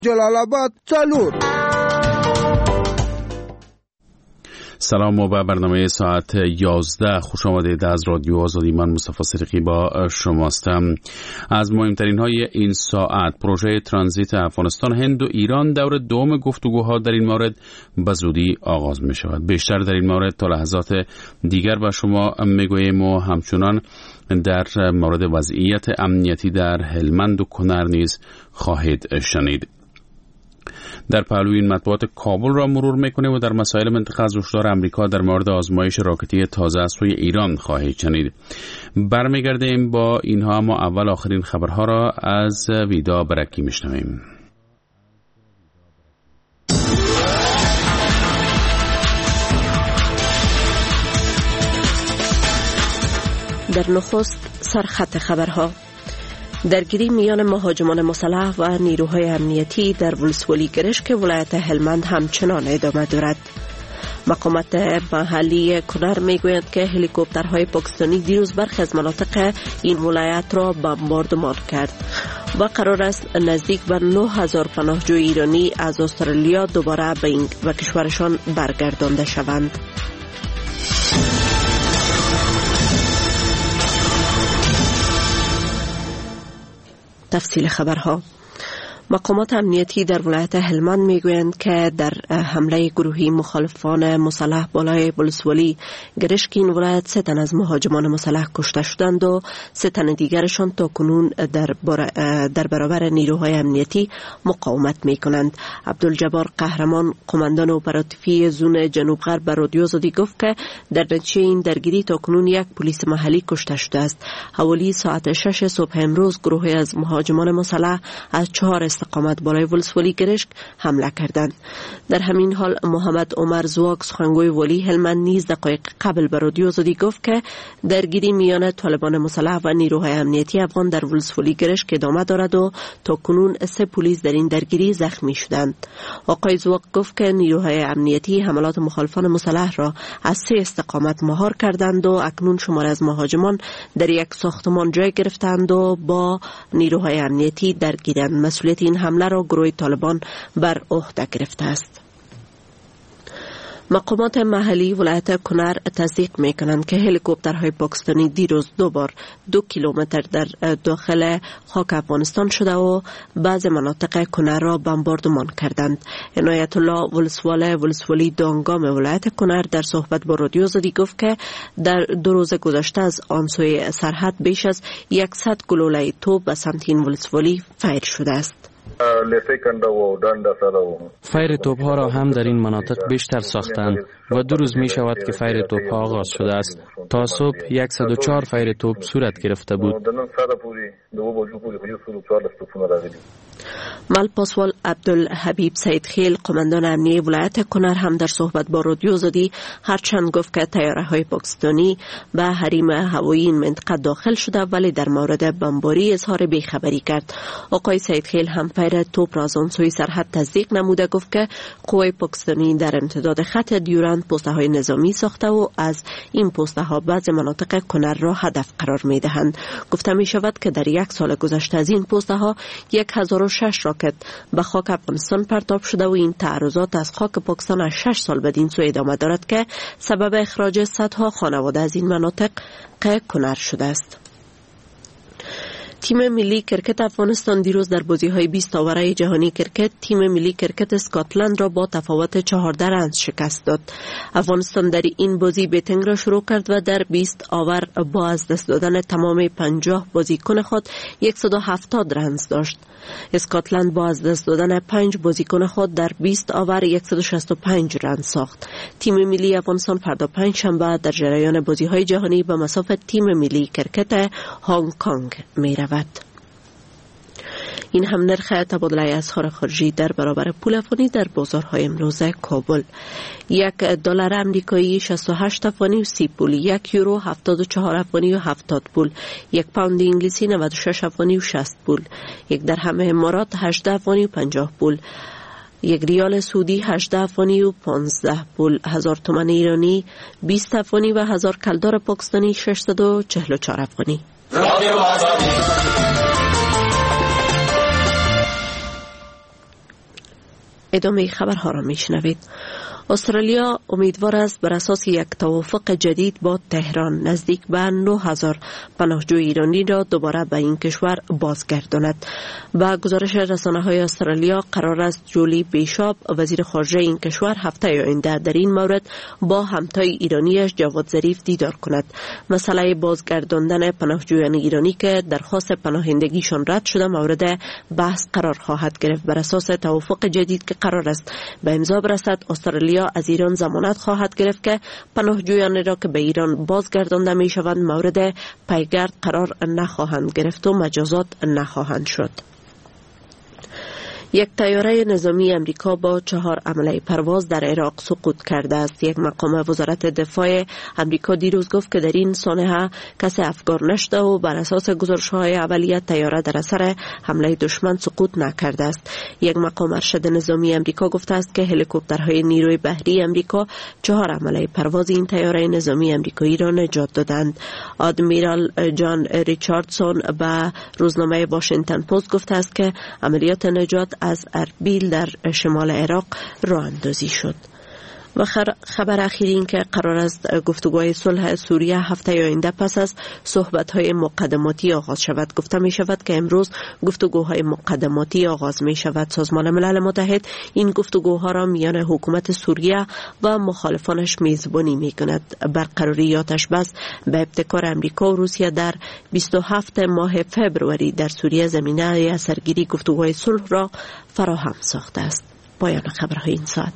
جلال آباد سالور. سلام و به برنامه ساعت 11 خوش آمدید. از رادیو آزادی، من مصطفی صدیقی با شماستم. از مهمترین های این ساعت: پروژه ترانزیت افغانستان، هند و ایران دور دوم گفتگوها در این مورد به زودی آغاز می شود. بیشتر در این مورد تا لحظات دیگر به شما میگوییم و همچنان در مورد وضعیت امنیتی در هلمند و کنر نیز خواهید شنید. در پهلوی این مطبوعات کابل را مرور میکنیم و در مسائل منطقه از هشدار امریکا در مورد آزمایش راکتی تازه از سوی ایران خواهید شنید. برمیگردیم با اینها، اما اول آخرین خبرها را از ویدا برکی میشنویم. در نخست سرخط خبرها: درگیری میان مهاجمان مسلح و نیروهای امنیتی در ولسوالی گرشک ولایت هلمند همچنان ادامه دارد. مقامات محلی کنر میگویند که هلیکوپترهای پاکستانی دیروز برخی از مناطق این ولایت را بمباردمان کرد و قرار است نزدیک به 9000 پناهجوی ایرانی از استرالیا دوباره به کشورشان برگردانده شوند. تفصیل خبرها: مقامات امنیتی در ولایت هلمند میگویند که در حمله گروهی مخالفان مسلح بالای ولسوالی گرشک این ولایت 3 تن از مهاجمان مسلح کشته شدند و 3 تن دیگرشان تا کنون در برابر نیروهای امنیتی مقاومت میکنند. عبدالجبار قهرمان، قماندان اپراتیفی زون جنوب غرب، به رادیو آزادی گفت که در نتیجه این درگیری تا کنون 1 پلیس محلی کشته شده است. حوالی ساعت 6 صبح امروز گروهی از مهاجمان مسلح از 4 استقامت بالای ولسوالی گرشک حمله کردند. در همین حال محمد عمر زواک، سخنگوی والی هلمند، نیز دقایق قبل به رادیو آزادی گفت که درگیری میان طالبان مسلح و نیروهای امنیتی افغان در ولسوالی گرشک ادامه دارد و تا کنون 3 پلیس در این درگیری زخمی شدند. آقای زواک گفت که نیروهای امنیتی حملات مخالفان مسلح را از 3 استقامت مهار کردند و اکنون شمار از مهاجمان در یک ساختمان جای گرفتند و با نیروهای امنیتی درگیرند. مسئولیت این حمله را گروه طالبان بر عهده گرفته است. مقامات محلی ولایت کنر تصدیق میکنند که هلیکوپترهای پاکستانی دیروز 2 بار 2 کیلومتر در داخل خاک افغانستان شده و بعض مناطق کنر را بمباردمان کردند. عنایت الله ولسوالی دانگام ولایت کنر در صحبت با رادیو آزادی گفت که در 2 روز گذشته از آن سوی سرحد بیش از 100 گلوله توپ به سمت این ولسوالی فیر شده است. فیر توپ ها را هم در این مناطق بیشتر ساختند و 2 روز می شود که فیر توپ ها آغاز شده است. تا صبح 104 فیر توپ صورت گرفته بود. ملپاسوال عبدالحبیب سیدخیل، قماندان امنیتی ولایت کنر، هم در صحبت با رادیو آزادی هرچند گفت که طیاره‌های پاکستانی به حریم هوایی این منطقه داخل شده ولی در مورد بمباری اظهار بیخبری کرد. آقای سیدخیل هم فیر توپ را از آن سوی سرحد تصدیق نموده گفت که قوای پاکستانی در امتداد خط دیورند پست‌های نظامی ساخته و از این پست‌ها بعض مناطق کنر را هدف قرار می‌دهند. گفته می‌شود که در 1 سال گذشته از این پست‌ها 1006 راکت به خاک افغانستان پرتاب شده و این تعرضات از خاک پاکستان از 6 سال بدین سو ادامه دارد که سبب اخراج صدها خانواده از این مناطق کنر شده است. تیم ملی کرکت افغانستان دیروز در بازی‌های 20 آوره جهانی کرکت تیم ملی کرکت اسکاتلند را با تفاوت 14 رنز شکست داد. افغانستان در این بازی بیتنگ را شروع کرد و در 20 آور با از دست دادن تمام 50 بازیکن خود 170 رنز داشت. اسکاتلند با از دست دادن 5 بازیکن خود در 20 آور 165 رنز ساخت. تیم ملی افغانستان فردا 5 شنبه در جریان بازی‌های جهانی به مصاف تیم ملی کرکت هنگ کنگ می‌رود. این هم نرخ تبادله اسعار خارجی در برابر پول افغانی در بازارهای امروز کابل: $1 امریکایی 68 افغانی و 30 پول، 1 یورو 74 افغانی و 70 پول، 1 پوند انگلیسی 96 افغانی و 60 پول، 1 درهم امارات 18 افغانی و 50 پول، 1 ریال سعودی 18 افغانی و 15 پول، 1000 تومان ایرانی 20 افغانی و 1000 کلدار پاکستانی 644 افغانی. ادامه خبرها را میشنوید. استرالیا امیدوار است بر اساس یک توافق جدید با تهران نزدیک به 9000 پناهجو ایرانی را دوباره به این کشور بازگرداند. با گزارش رسانه‌های استرالیا قرار است جولی بیشاب وزیر خارجه این کشور هفته آینده در این مورد با همتای ایرانیش جواد ظریف دیدار کند. مسئله بازگرداندن پناهجویان ایرانی که درخواست پناهندگیشان رد شده مورد بحث قرار خواهد گرفت. بر اساس توافق جدید که قرار است به امضا برسد، استرالیا از ایران ضمانت خواهد گرفت که پناهجویان را که به ایران بازگردانده می شوند مورد پیگرد قرار نخواهند گرفت و مجازات نخواهند شد. یک طیاره نظامی امریکا با 4 عمله پرواز در عراق سقوط کرده است. یک مقام وزارت دفاع امریکا دیروز گفت که در این سانحه کسی افگار نشده و بر اساس گزارش‌های اولیه طیاره در اثر حمله دشمن سقوط نکرده است. یک مقام ارشد نظامی امریکا گفته است که هلیکوپترهای نیروی بحری امریکا 4 عمله پرواز این طیاره نظامی امریکایی را نجات دادند. آدمیرال جان ریچاردسون به روزنامه واشنگتن پست گفته است که عملیات نجات از اربیل در شمال عراق راه اندازی شد. و خبر اخیر این که قرار است گفتگوهای صلح سوریه هفته آینده پس از صحبت‌های مقدماتی آغاز شود. گفته می شود که امروز گفتگوهای مقدماتی آغاز می شود. سازمان ملل متحد این گفتگوها را میان حکومت سوریه و مخالفانش میزبانی می کند. برقراری آتش بس به ابتکار امریکا و روسیه در 27 ماه فبروری در سوریه زمینه اثرگیری گفتگوهای صلح را فراهم ساخته است. پایان خبرهای این ساعت.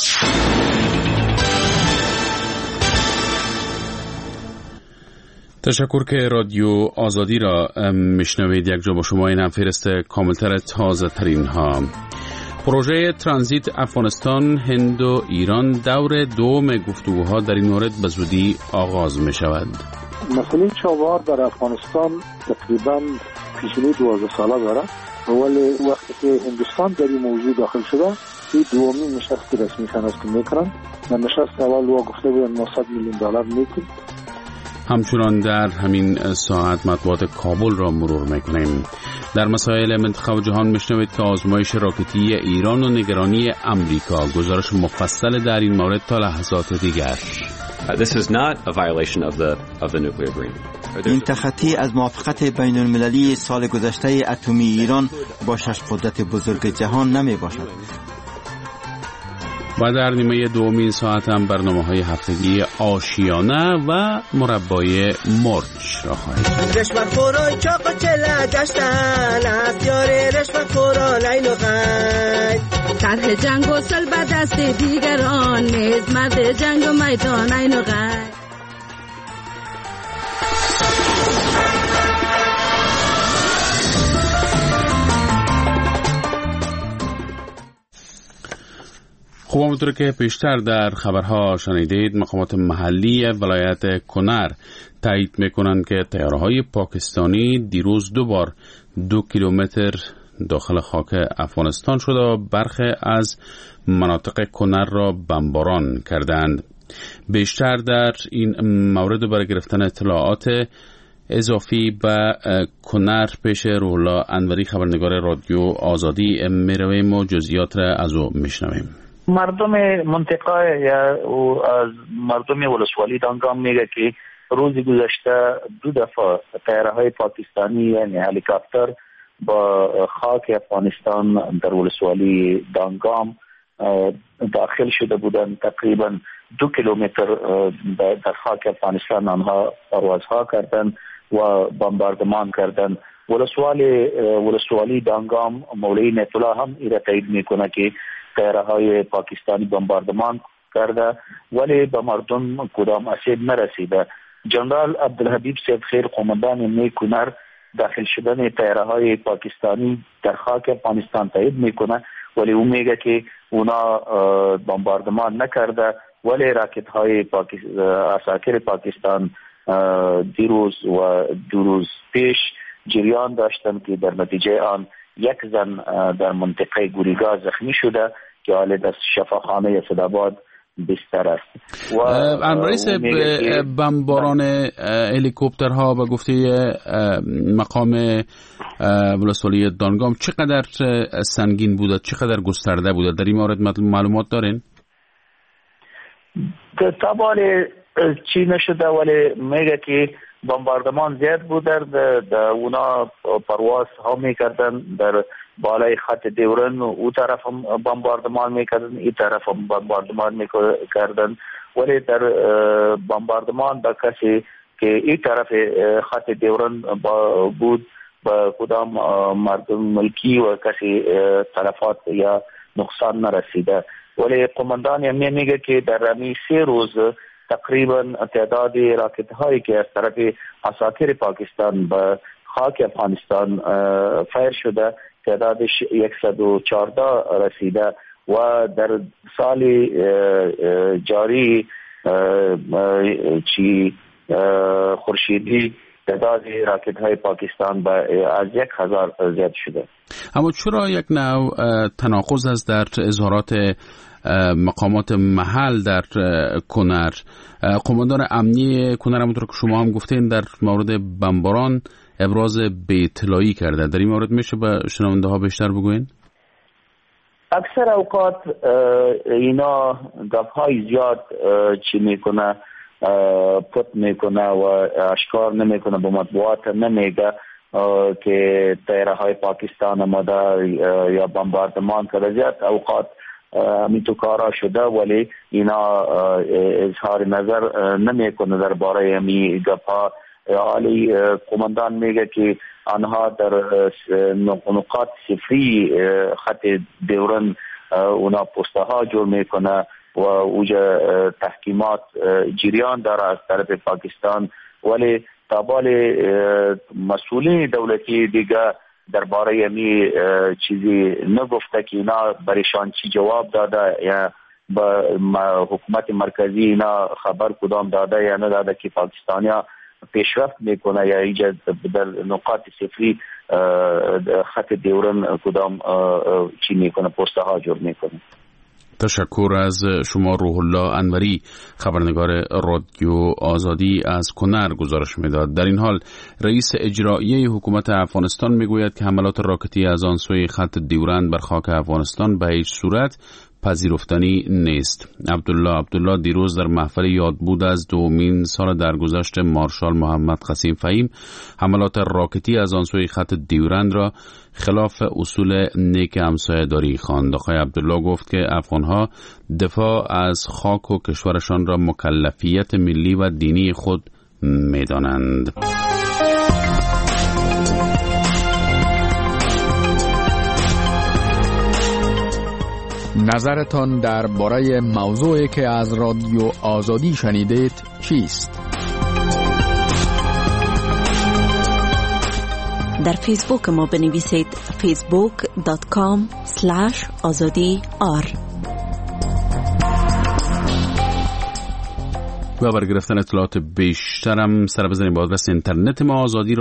تشکر که رادیو آزادی را میشنوید. یک جا با شما این هم فهرست کاملتر تازه ترین ها. پروژه ترانزیت افغانستان، هند و ایران دور دوم گفتگوها در این مورد به زودی آغاز می شود. مسئله چابهار در افغانستان تقریبا پیشینه 12 ساله دارد، ولی وقتی که هندوستان در این موضوع داخل شده این دومین نشست رسمی شناسایی میکنن. در نشست اول وا گفته بودن 900 میلیون دلار میکنیم. همچنان در همین ساعت مطبوعات کابل را مرور میکنیم. در مسائل منطقه و جهان میشنوید که آزمایش راکتی ایران و نگرانی امریکا. گزارش مفصل در این مورد تا لحظات دیگر. This is not a violation of the nuclear agreement. این تخطی از موافقت بین المللی سال گذشته اتمی ایران با 6 قدرت بزرگ جهان نمی باشد. و در نیمه دومین ساعت هم برنامه‌های هفتگی آشیانه و مربای مرچ را خواهید. رشوه‌خورای چاق و چله گشتن از یار رشوه‌خورا لیل و غی. طرح جنگ و سل به دست دیگران نیز مرد جنگ و میدان این و غی. خوب، همونطور که پیشتر در خبرها شنیدید، مقامات محلی ولایت کنر تایید میکنند که طیاره‌های پاکستانی دیروز 2 بار 2 کیلومتر داخل خاک افغانستان شد و برخی از مناطق کنر را بمباران کردند. بیشتر در این مورد برای گرفتن اطلاعات اضافی به کنر پیش روح‌الله انوری خبرنگار رادیو آزادی میرویم و جزئیات را از او میشنویم. مردم منطقه یا از مردم ولسوالی دانگام میگه که روز گذشته 2 دفعه طیاره‌های پاکستانی یعنی هلیکوپتر با خاک افغانستان در ولسوالی دانگام داخل شده بودند. تقریبا 2 کیلومتر در خاک افغانستان آنها پروازها کردند و بمباردمان کردند. ولسوالی دانگام مولوی نیت الله هم ایره تایید میکنه که طیاره‌های پاکستانی بمباردمان کرده ولی به مردم کدام آسیب نرسیده. جنرال عبدالحبیب سید خیر قومندان نیروی کنر داخل شدن طیاره‌های پاکستانی در خاک افغانستان تایید میکنه ولی او میگه که اونا بمباردمان نکرده ولی راکت‌های عساکر پاکستان دیروز و 2 روز پیش جریان داشتن که در نتیجه آن 1 زن در منطقه گوریگا زخمی شده که حالا در شفاخانه اسدآباد بستر است. و رئیس بمباران هلیکوپترها و گفته مقام ولسوالی دانگام چقدر سنگین بوده، چقدر گسترده بوده؟ در این مورد معلومات دارین؟ تابال چی نشده ولی میگه که بمباردمان زیاد بود، در اونا پرواز ها میکردن در بالای خط دیورن، او طرف هم بمباردمان میکردن، این طرف هم بمباردمان میکردن، ولی در بمباردمان با کسی که این طرف خط دیورن بود با کدام مردم ملکی و کسی تلفات یا نقصان نرسیده. ولی قماندان امنیه میگه که در همین 3 روز تقریبا تعداد راکت هایی که از طرف عساکر پاکستان به خاک افغانستان فایر شده تعدادش 114 رسیده و در سال جاری خورشیدی تعداد راکت های پاکستان به از 1000 زیاد شده. اما چرا یک نوع تناقض است در اظهارات مقامات محل در کنر؟ قماندان امنی کنر همونطور که شما هم گفتین در مورد بمباران ابراز بی‌اطلاعی کرده. در این مورد میشه به شنونده ها بیشتر بگوین؟ اکثر اوقات اینا گپ‌های زیاد چی میکنه، پت میکنه و اشکار نمیکنه، به مطبوعات نمیگه که طیاره های پاکستان آمده یا بمباردمان کرده. زیاد اوقات همین تو کارا شده ولی اینا اظهار نظر نمیکنه درباره همین گپ‌ها. حالی قماندان میگه که آنها در نقاط صفری خط دیورن اونا پسته ها جور میکنه و اوجا تحکیمات جریان داره از طرف پاکستان، ولی تابال مسئولین دولتی دیگه درباره همی چیزی نگفته که اینا برایشان چی جواب داده یا با حکومت مرکزی اینا خبر کدام داده یا نداده که پاکستانیا پیشرفت میکنه یا ایجاد در نقاط صفری خط دیورن کدام چی میکنه، پسته ها جور میکنه. تشکر از شما روح الله انوری، خبرنگار رادیو آزادی از کنر گزارش میداد. در این حال رئیس اجرایی حکومت افغانستان میگوید که حملات راکتی از آن سوی خط دیورند بر خاک افغانستان به هیچ صورت پذیرفتنی نیست. عبدالله دیروز در محفل یادبود از 2مین سال درگذشت مارشال محمد قسیم فهیم حملات راکتی از آن سوی خط دیورند را خلاف اصول نیک همسایه‌داری خواند. آقای عبدالله گفت که افغانها دفاع از خاک و کشورشان را مکلفیت ملی و دینی خود می‌دانند. نظرتان درباره موضوعی که از رادیو آزادی شنیدید چیست؟ در فیسبوک ما بنویسید facebook.com/azadi.r. و برای گرفتن اطلاعات بیشترم سر بزنید به آدرس اینترنت ما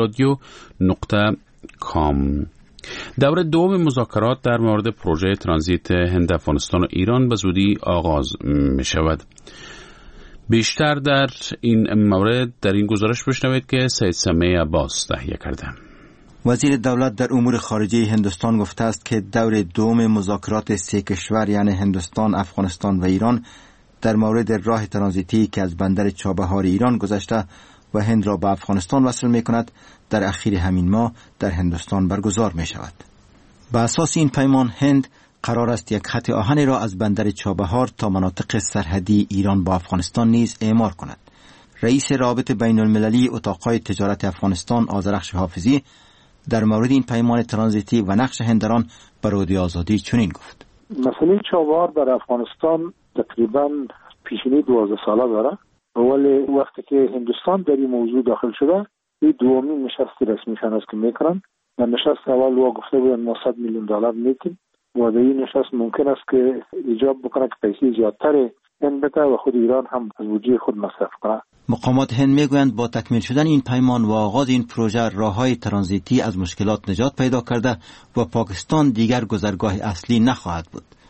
azadi.com. دوره دوم مذاکرات در مورد پروژه ترانزیت هند، افغانستان و ایران به زودی آغاز می شود. بیشتر در این مورد در این گزارش بشنوید که سید سمیع عباس تهیه کرده. وزیر دولت در امور خارجه هندوستان گفته است که دور دوم مذاکرات 3 کشور یعنی هندوستان، افغانستان و ایران در مورد راه ترانزیتی که از بندر چابهار ایران گذشته و هند را به افغانستان وصل می کند در اخیر همین ماه در هندوستان برگزار می شود. به اساس این پیمان هند قرار است یک خط آهنی را از بندر چابهار تا مناطق سرحدی ایران با افغانستان نیز اعمار کند. رئیس رابط بین المللی اتاقهای تجارت افغانستان آذرخش حافظی در مورد این پیمان ترانزیتی و نقش هند در آن به رادیو آزادی چنین گفت: مسئله چابهار در افغانستان تقریبا پیشینه 12 ساله داره، ولی وقتی که هندوستان در این موضوع داخل شده این دومین نشست رسمی است که میکنن. در نشست اول وا گفته بودن $900 میلیون میتیم و در این نشست ممکن است که ایجاب بکنه که پیسې زیادتر هند بده و خود ایران هم از بودجه خود مصرف کنه. مقامات هند میگویند با تکمیل شدن این پیمان و آغاز این پروژه راههای ترانزیتی از مشکلات نجات پیدا کرده و پاکستان دیگر گذرگاه اصلی نخواهد بود.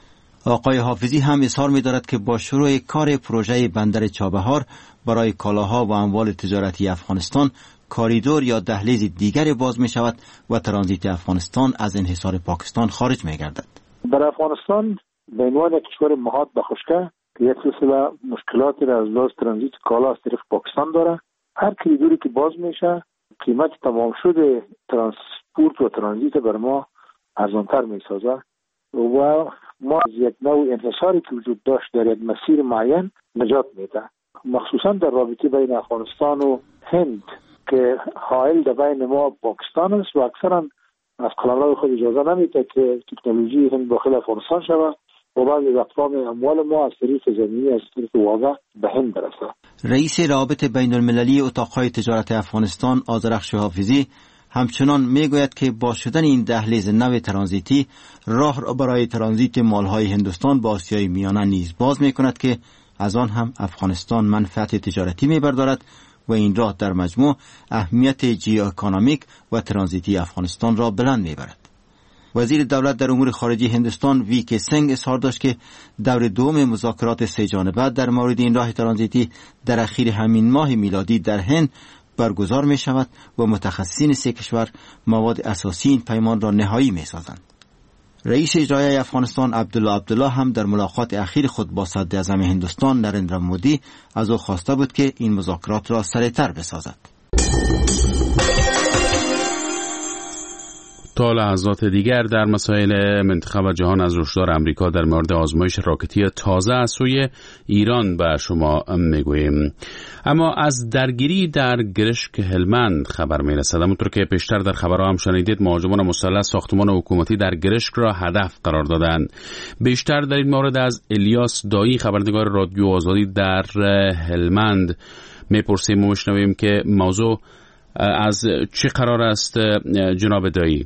آقای حافظی هم اظهار می‌دارد که با شروع کار پروژه بندر چابهار برای کالاها و اموال تجارتی افغانستان کاریدور یا دهلیز دیگری باز می شود و ترانزیت افغانستان از انحصار پاکستان خارج می گردد. در افغانستان به عنوان کشور محاط به خشکه که یک سلسله مشکلاتی را از لحاظ ترانزیت کالا از طریق پاکستان داره، هر کاریدوری که باز میشه قیمت تمام شده ترانسپورت و ترانزیت بر ما ارزانتر می سازه و ما از یک نوع انحصاری که وجود داشت در یک مسیر معین نجات میده، مخصوصا در رابطه بین افغانستان و هند که حائل در بین ما پاکستان است و اکثرا از قلمرو خود اجازه نمیده که تکنولوژی هند داخل افغانستان شود و بعضی وقتا اموال ما از طریق زمینی از طریق واقع به هند برسه. رئیس روابط بین المللی اتاقهای تجارت افغانستان آذرخش حافظی همچنان میگوید که با شدن این دهلیز نو ترانزیتی راه را برای ترانزیت مالهای هندوستان با آسیای میانه نیز باز میکند که از آن هم افغانستان منفعت تجارتی میبردارد و این راه در مجموع اهمیت جیواکانومیک و ترانزیتی افغانستان را بلند میبرد. وزیر دولت در امور خارجه هندوستان وی کے سنگ اظهار داشت که دور دوم مذاکرات سه جانبه در مورد این راه ترانزیتی در اخیر همین ماه میلادی در هند برگزار می شود و متخصصین سه کشور مواد اساسی این پیمان را نهایی می سازند. رئیس اجرایی افغانستان عبدالله هم در ملاقات اخیر خود با صدر اعظم هندوستان نریندرا مودی از او خواسته بود که این مذاکرات را سریعتر بسازد. تا لحظات دیگر در مسائل منطقه و جهان از هشدار امریکا در مورد آزمایش راکتی تازه از سوی ایران به شما میگوییم. اما از درگیری در گرشک هلمند خبر میرسد. همونطور که پیشتر در خبرها هم شنیدید، مهاجمان مسلح ساختمان حکومتی در گرشک را هدف قرار دادند. بیشتر در این مورد از الیاس دایی، خبرنگار رادیو آزادی در هلمند میپرسیم و میشنویم که موضوع از چه قرار است جناب دایی؟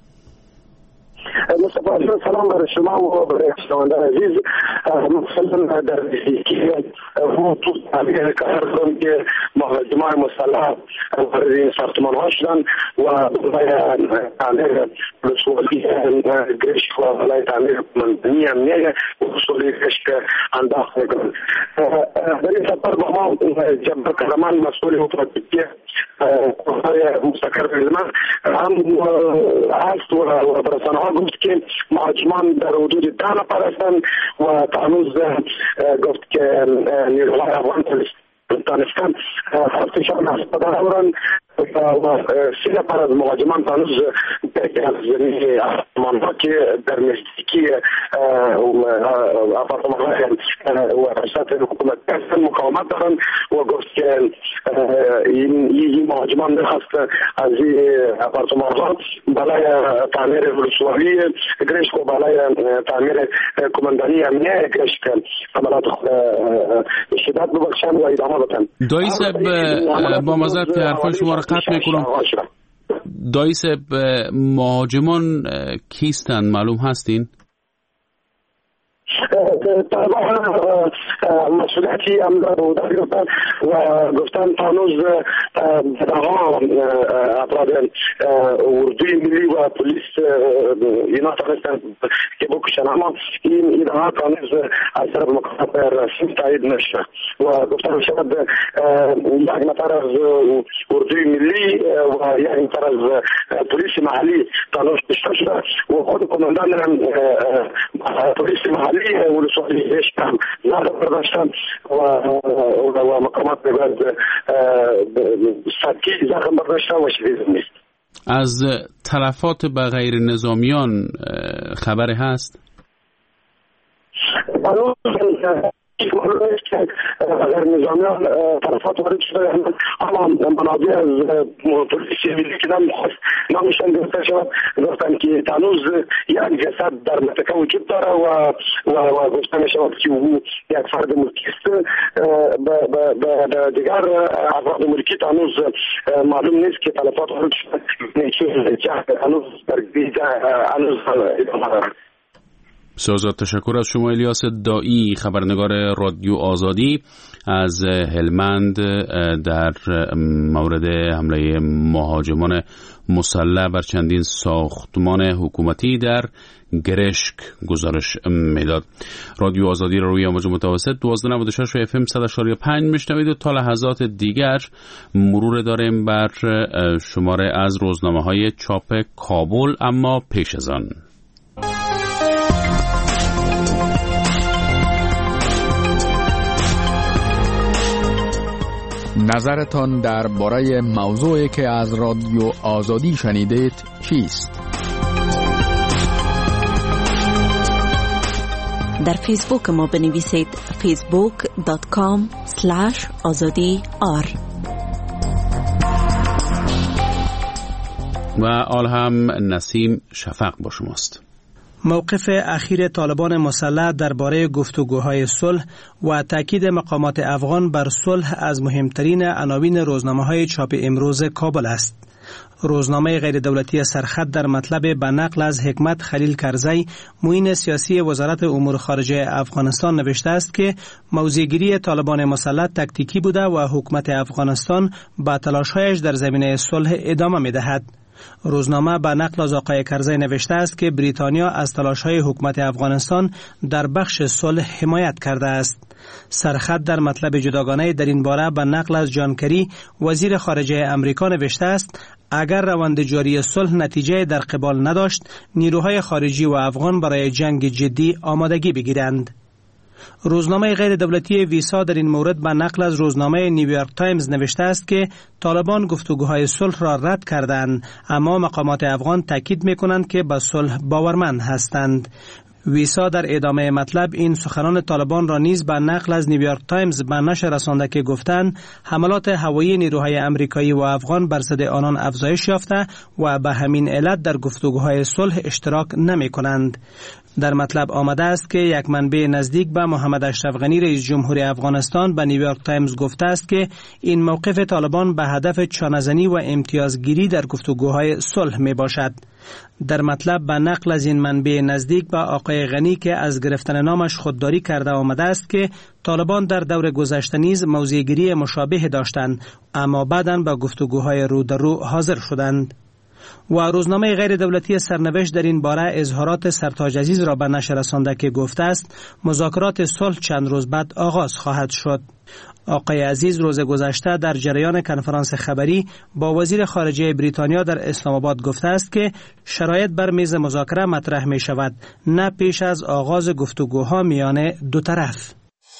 مصطفی سلام برای شما و برای شنوندگان عزیز. مثلا در که تو تعبیر کار کردم که مهاجمان مسلح وارد این ساختمان ها شدن و برای تعمیر رسولی گرشک و برای تعمیر منطقی امنیه و رسولی گرشک انداخته کردن. در این سفر با ما جبر قهرمان مسئول اپراتیوی مستقر هلمند هم هست و برسانه ها گفت که مهاجمان در حدود 10 نفر هستند و تانوز گفت که نیروهای افغان دانستان هفتشان هستادر آورند و 3 نفر از مهاجمان تانوز از زمین آپارتمان ها که در نزدیکی آپارتمان های و رشت حکومت هستند مقاومت دارند و گفت که این مهاجمان میخواست از این آپارتمان ها برای تعمیر رسوایی گرشک و برای تعمیر کماندانی امنیه گرشک عملات شدت ببخشند و ادامه بدن. دایی صاحب با مزد که حرفای شما را قطع میکنم. دایی صاحب مهاجمان کیستن معلوم هستین؟ طالبان مسئولیتی امدار بودن گفتن و گفتن تانوز دقا افراد اردوی ملی و پلیس اینا تانستن که بکشن، اما این ایدها تانوز از طرف مکاتب رسمی تایید نشده و گفتن شاید یک نفر از اردوی ملی و یک نفر از پلیس محلی تانوز کشته شده و خود کماندان پلیس محلی ولسوالی هم زخم برداشتن و مقامات بگرد سطحی زخم برداشتن و شدید نیست. از تلفات به غیر نظامیان خبر هست؟ که غیر نظامیان طرفات وارد شده، اما منابع از پلیس ملی که نمیشن گرفته شود گفتن که تانوز یک جسد در منطقه وجود داره و گفته می شود که او یک فرد ملکی است. به دیگر افراد ملکی تانوز معلوم نیست که تلفات وارد شده، هنوز ادامه دارد. بسیار تشکر از شما الیاس دایی، خبرنگار رادیو آزادی از هلمند در مورد حمله مهاجمان مسلح بر چندین ساختمان حکومتی در گرشک گزارش میداد. رادیو آزادی را روی امواج متوسط 1296 و FM 100.5 میشنوید و تا لحظات دیگر مرور داریم بر شماره از روزنامه‌های چاپ کابل. اما پیش از آن نظرتان درباره موضوعی که از رادیو آزادی شنیدید چیست؟ در فیسبوک ما بنویسید facebook.com/azadi.r. و آل هم نسیم شفق با شماست. موقف اخیر طالبان مسلح درباره گفتگوهای صلح و تاکید مقامات افغان بر صلح از مهمترین عناوین روزنامه‌های چاپ امروز کابل است. روزنامه غیر دولتی سرخط در مطلب به نقل از حکمت خلیل کرزی، معین سیاسی وزارت امور خارجه افغانستان نوشته است که موضع‌گیری طالبان مسلح تکتیکی بوده و حکومت افغانستان با تلاش‌هایش در زمینه صلح ادامه می‌دهد. روزنامه به نقل از آقای کرزی نوشته است که بریتانیا از تلاش‌های حکومت افغانستان در بخش صلح حمایت کرده است. سرخط در مطلب جداگانه در این باره به نقل از جان کری وزیر خارجه امریکا نوشته است اگر روند جاری صلح نتیجه در قبال نداشت، نیروهای خارجی و افغان برای جنگ جدی آمادگی بگیرند. روزنامه غیر دولتی ویسا در این مورد به نقل از روزنامه نیویورک تایمز نوشته است که طالبان گفتگوهای صلح را رد کردند، اما مقامات افغان تاکید می‌کنند که به صلح باورمند هستند. ویسا در ادامه مطلب این سخنان طالبان را نیز به نقل از نیویورک تایمز به نشر رسانده که گفتند حملات هوایی نیروهای امریکایی و افغان بر ضد آنان افزایش یافته و به همین علت در گفتگوهای صلح اشتراک نمی‌کنند. در مطلب آمده است که یک منبع نزدیک به محمد اشرف غنی رئیس جمهور افغانستان به نیویورک تایمز گفته است که این موقف طالبان به هدف چانه‌زنی و امتیازگیری در گفتگوهای صلح می باشد. در مطلب به نقل از این منبع نزدیک به آقای غنی که از گرفتن نامش خودداری کرده آمده است که طالبان در دور گذشته نیز موضع‌گیری مشابه داشتند، اما بعداً به گفتگوهای رو در رو حاضر شدند. و روزنامه غیر دولتی سرنوشت در این باره اظهارات سرتاج عزیز را به نشر رسانده که گفته است مذاکرات صلح چند روز بعد آغاز خواهد شد. آقای عزیز روز گذشته در جریان کنفرانس خبری با وزیر خارجه بریتانیا در اسلام آباد گفته است که شرایط بر میز مذاکره مطرح می شود، نه پیش از آغاز گفتگوها میان دو طرف.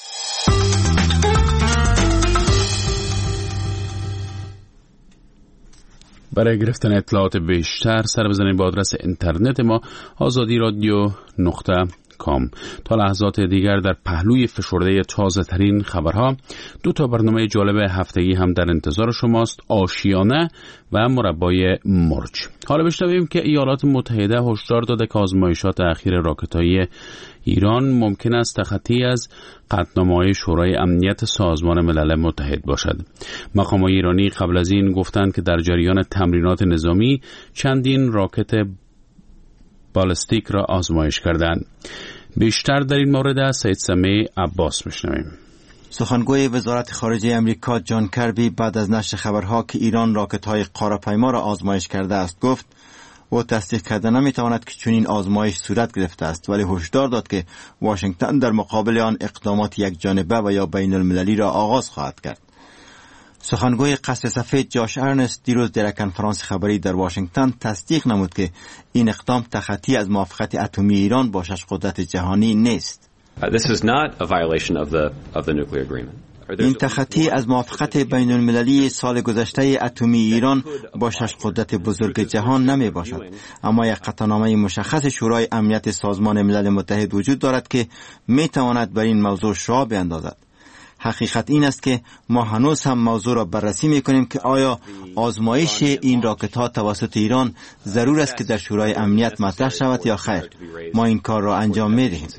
برای گرفتن اطلاعات بیشتر سر بزنید به آدرس اینترنت ما azadi.radio.com. تا لحظات دیگر در پهلوی فشرده تازه ترین خبرها 2 برنامه جالب هفتگی هم در انتظار شماست: آشیانه و مربای مرج. حالا بشنویم که ایالات متحده هشدار داده که آزمایشات اخیر راکت‌های ایران ممکن است تخطی از قطعنامه‌های شورای امنیت سازمان ملل متحد باشد. مقامات ایرانی قبل از این گفتند که در جریان تمرینات نظامی چندین راکت بالستیک را آزمایش کردند. بیشتر در این مورد از سید سمیع عباس میشنویم. سخنگوی وزارت خارجه امریکا جان کربی بعد از نشر خبرها که ایران راکت‌های قاره‌پیما را آزمایش کرده است گفت او تصدیق کرده نمیتواند که چنین آزمایش صورت گرفته است، ولی هشدار داد که واشنگتن در مقابل آن اقدامات یکجانبه و یا بین المللی را آغاز خواهد کرد. سخنگوی قصر سفید جاش ارنست دیروز در کنفرانس خبری در واشنگتن تصدیق نمود که این اقدام تخطی از موافقت اتمی ایران با 6 قدرت جهانی نیست. This is not a violation of the nuclear agreement. این تخطی از موافقت بین المللی سال گذشته اتمی ایران با 6 قدرت بزرگ جهان نمی باشد، اما یک قطعنامه مشخص شورای امنیت سازمان ملل متحد وجود دارد که می تواند بر این موضوع شعاع بیندازد. حقیقت این است که ما هنوز هم موضوع را بررسی می کنیم که آیا آزمایش این راکت ها توسط ایران ضرور است که در شورای امنیت مطرح شود یا خیر. ما این کار را انجام می دهیم.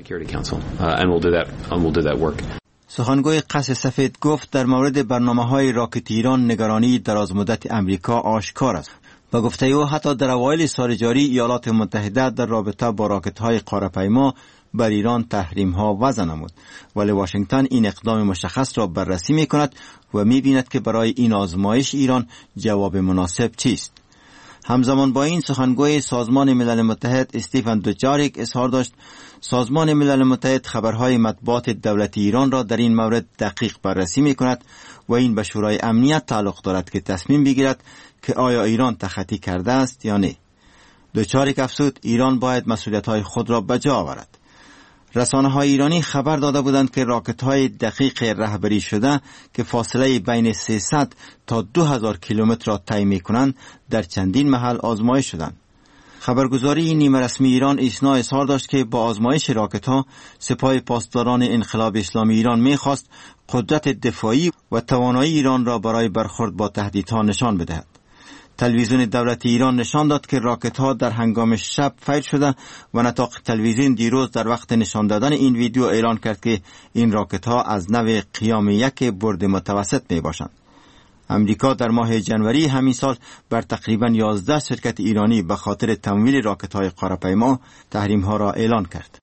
سخنگوی قصر سفید گفت در مورد برنامه‌های راکت ایران نگرانی درازمدت امریکا آشکار است. با گفته او حتی در اوایل سال جاری ایالات متحده در رابطه با راکت‌های قاره‌پیما بر ایران تحریم ها وضع نمود، ولی واشنگتن این اقدام مشخص را بررسی می کند و می بیند که برای این آزمایش ایران جواب مناسب چیست. همزمان با این سخنگوی سازمان ملل متحد استیفن دوجاریک اظهار داشت سازمان ملل متحد خبرهای مطبوعات دولتی ایران را در این مورد دقیق بررسی می کند و این به شورای امنیت تعلق دارد که تصمیم بگیرد که آیا ایران تخطی کرده است یا نه. دوجاریک افزود ایران باید مسئولیت‌های خود را به جا آورد. رسانه‌های ایرانی خبر داده بودند که راکت‌های دقیق رهبری شده که فاصله بین 300 تا 2000 کیلومتر را طی می‌کنند در چندین محل آزمایش شدند. خبرگزاری نیمه رسمی ایران ایسنا اظهار داشت که با آزمایش راکت‌ها سپاه پاسداران انقلاب اسلامی ایران می‌خواست قدرت دفاعی و توانایی ایران را برای برخورد با تهدیدها نشان بدهد. تلویزیون دولتی ایران نشان داد که راکت‌ها در هنگام شب فیر شده و نطاق تلویزیون دیروز در وقت نشان دادن این ویدیو اعلان کرد که این راکت‌ها از نوع قیام یک برد متوسط میباشند. امریکا در ماه جنوری همین سال بر تقریباً 11 شرکت ایرانی به خاطر تمویل راکت‌های قاره‌پیما تحریم‌ها را اعلان کرد.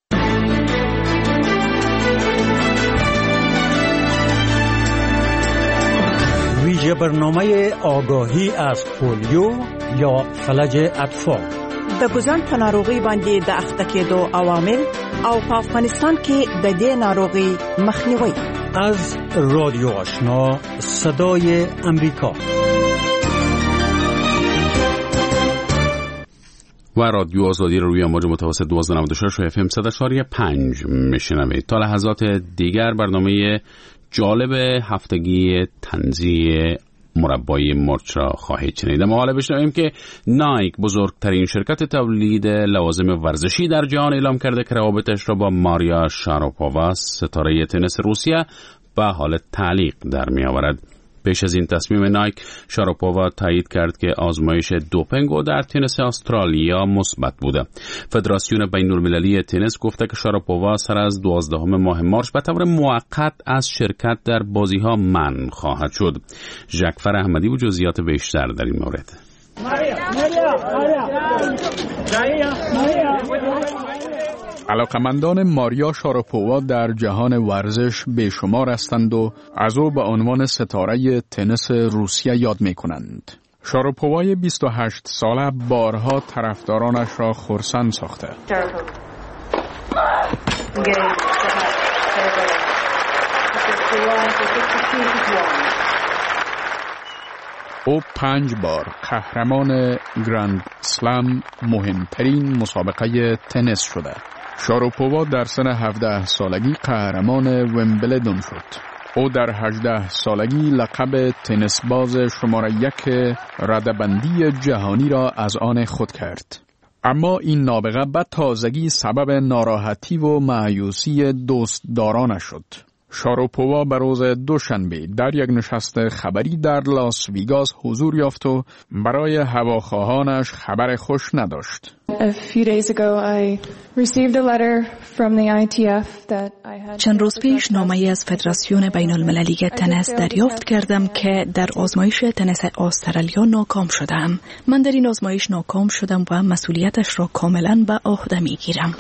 ویژه برنامه آگاهی از پولیو یا فلج اطفال. د ګوزن په ناروغي باندې د اخته کېدو عوامل او په افغانستان کې د دې ناروغي مخنیوي. از رادیو آشنا صدای امریکا و رادیو آزادی رو روی امواج متوسط 1296 و FM 100.5 میشنوید. تا لحظات دیگر برنامه جالب هفتگی طنزی مربای مرچ را خواهید شنید. ما حالا بشنویم که نایک بزرگترین شرکت تولید لوازم ورزشی در جهان اعلام کرده که روابطش را با ماریا شاراپووا ستاره تنیس روسیه به حال تعلیق در می آورد. پیش از این تصمیم نایک، شاراپووا تایید کرد که آزمایش دوپینگ او در تنیس استرالیا مثبت بوده. فدراسیون بین‌المللی تنیس گفته که شاراپووا سر از 12 ماه مارس به طور موقت از شرکت در بازی‌ها منع خواهد شد. ژکفر احمدی و جزئیات بیشتر در این مورد. علاقمندان ماریا شاراپووا در جهان ورزش به شمار هستند و از او به عنوان ستاره تنیس روسیه یاد می کنند. شاراپووای 28 ساله بارها طرفدارانش را خرسند ساخته. او 5 بار قهرمان گرند سلم، مهمترین مسابقه تنیس شده. شاراپووا در سن 17 سالگی قهرمان ویمبلدون شد. او در 18 سالگی لقب تنیس باز شماره 1 رده‌بندی جهانی را از آن خود کرد. اما این نابغه به تازگی سبب ناراحتی و مایوسی دوستدارانش شد. شاراپووا به روز دوشنبه در یک نشست خبری در لاس ویگاس حضور یافت و برای هواخواهانش خبر خوش نداشت. چند روز پیش نامه‌ای از فدراسیون بین‌المللی تنیس دریافت کردم که در آزمایش تنیس استرالیا ناکام شدم. من در این آزمایش ناکام شدم و مسئولیتش را کاملا به عهده می‌گیرم.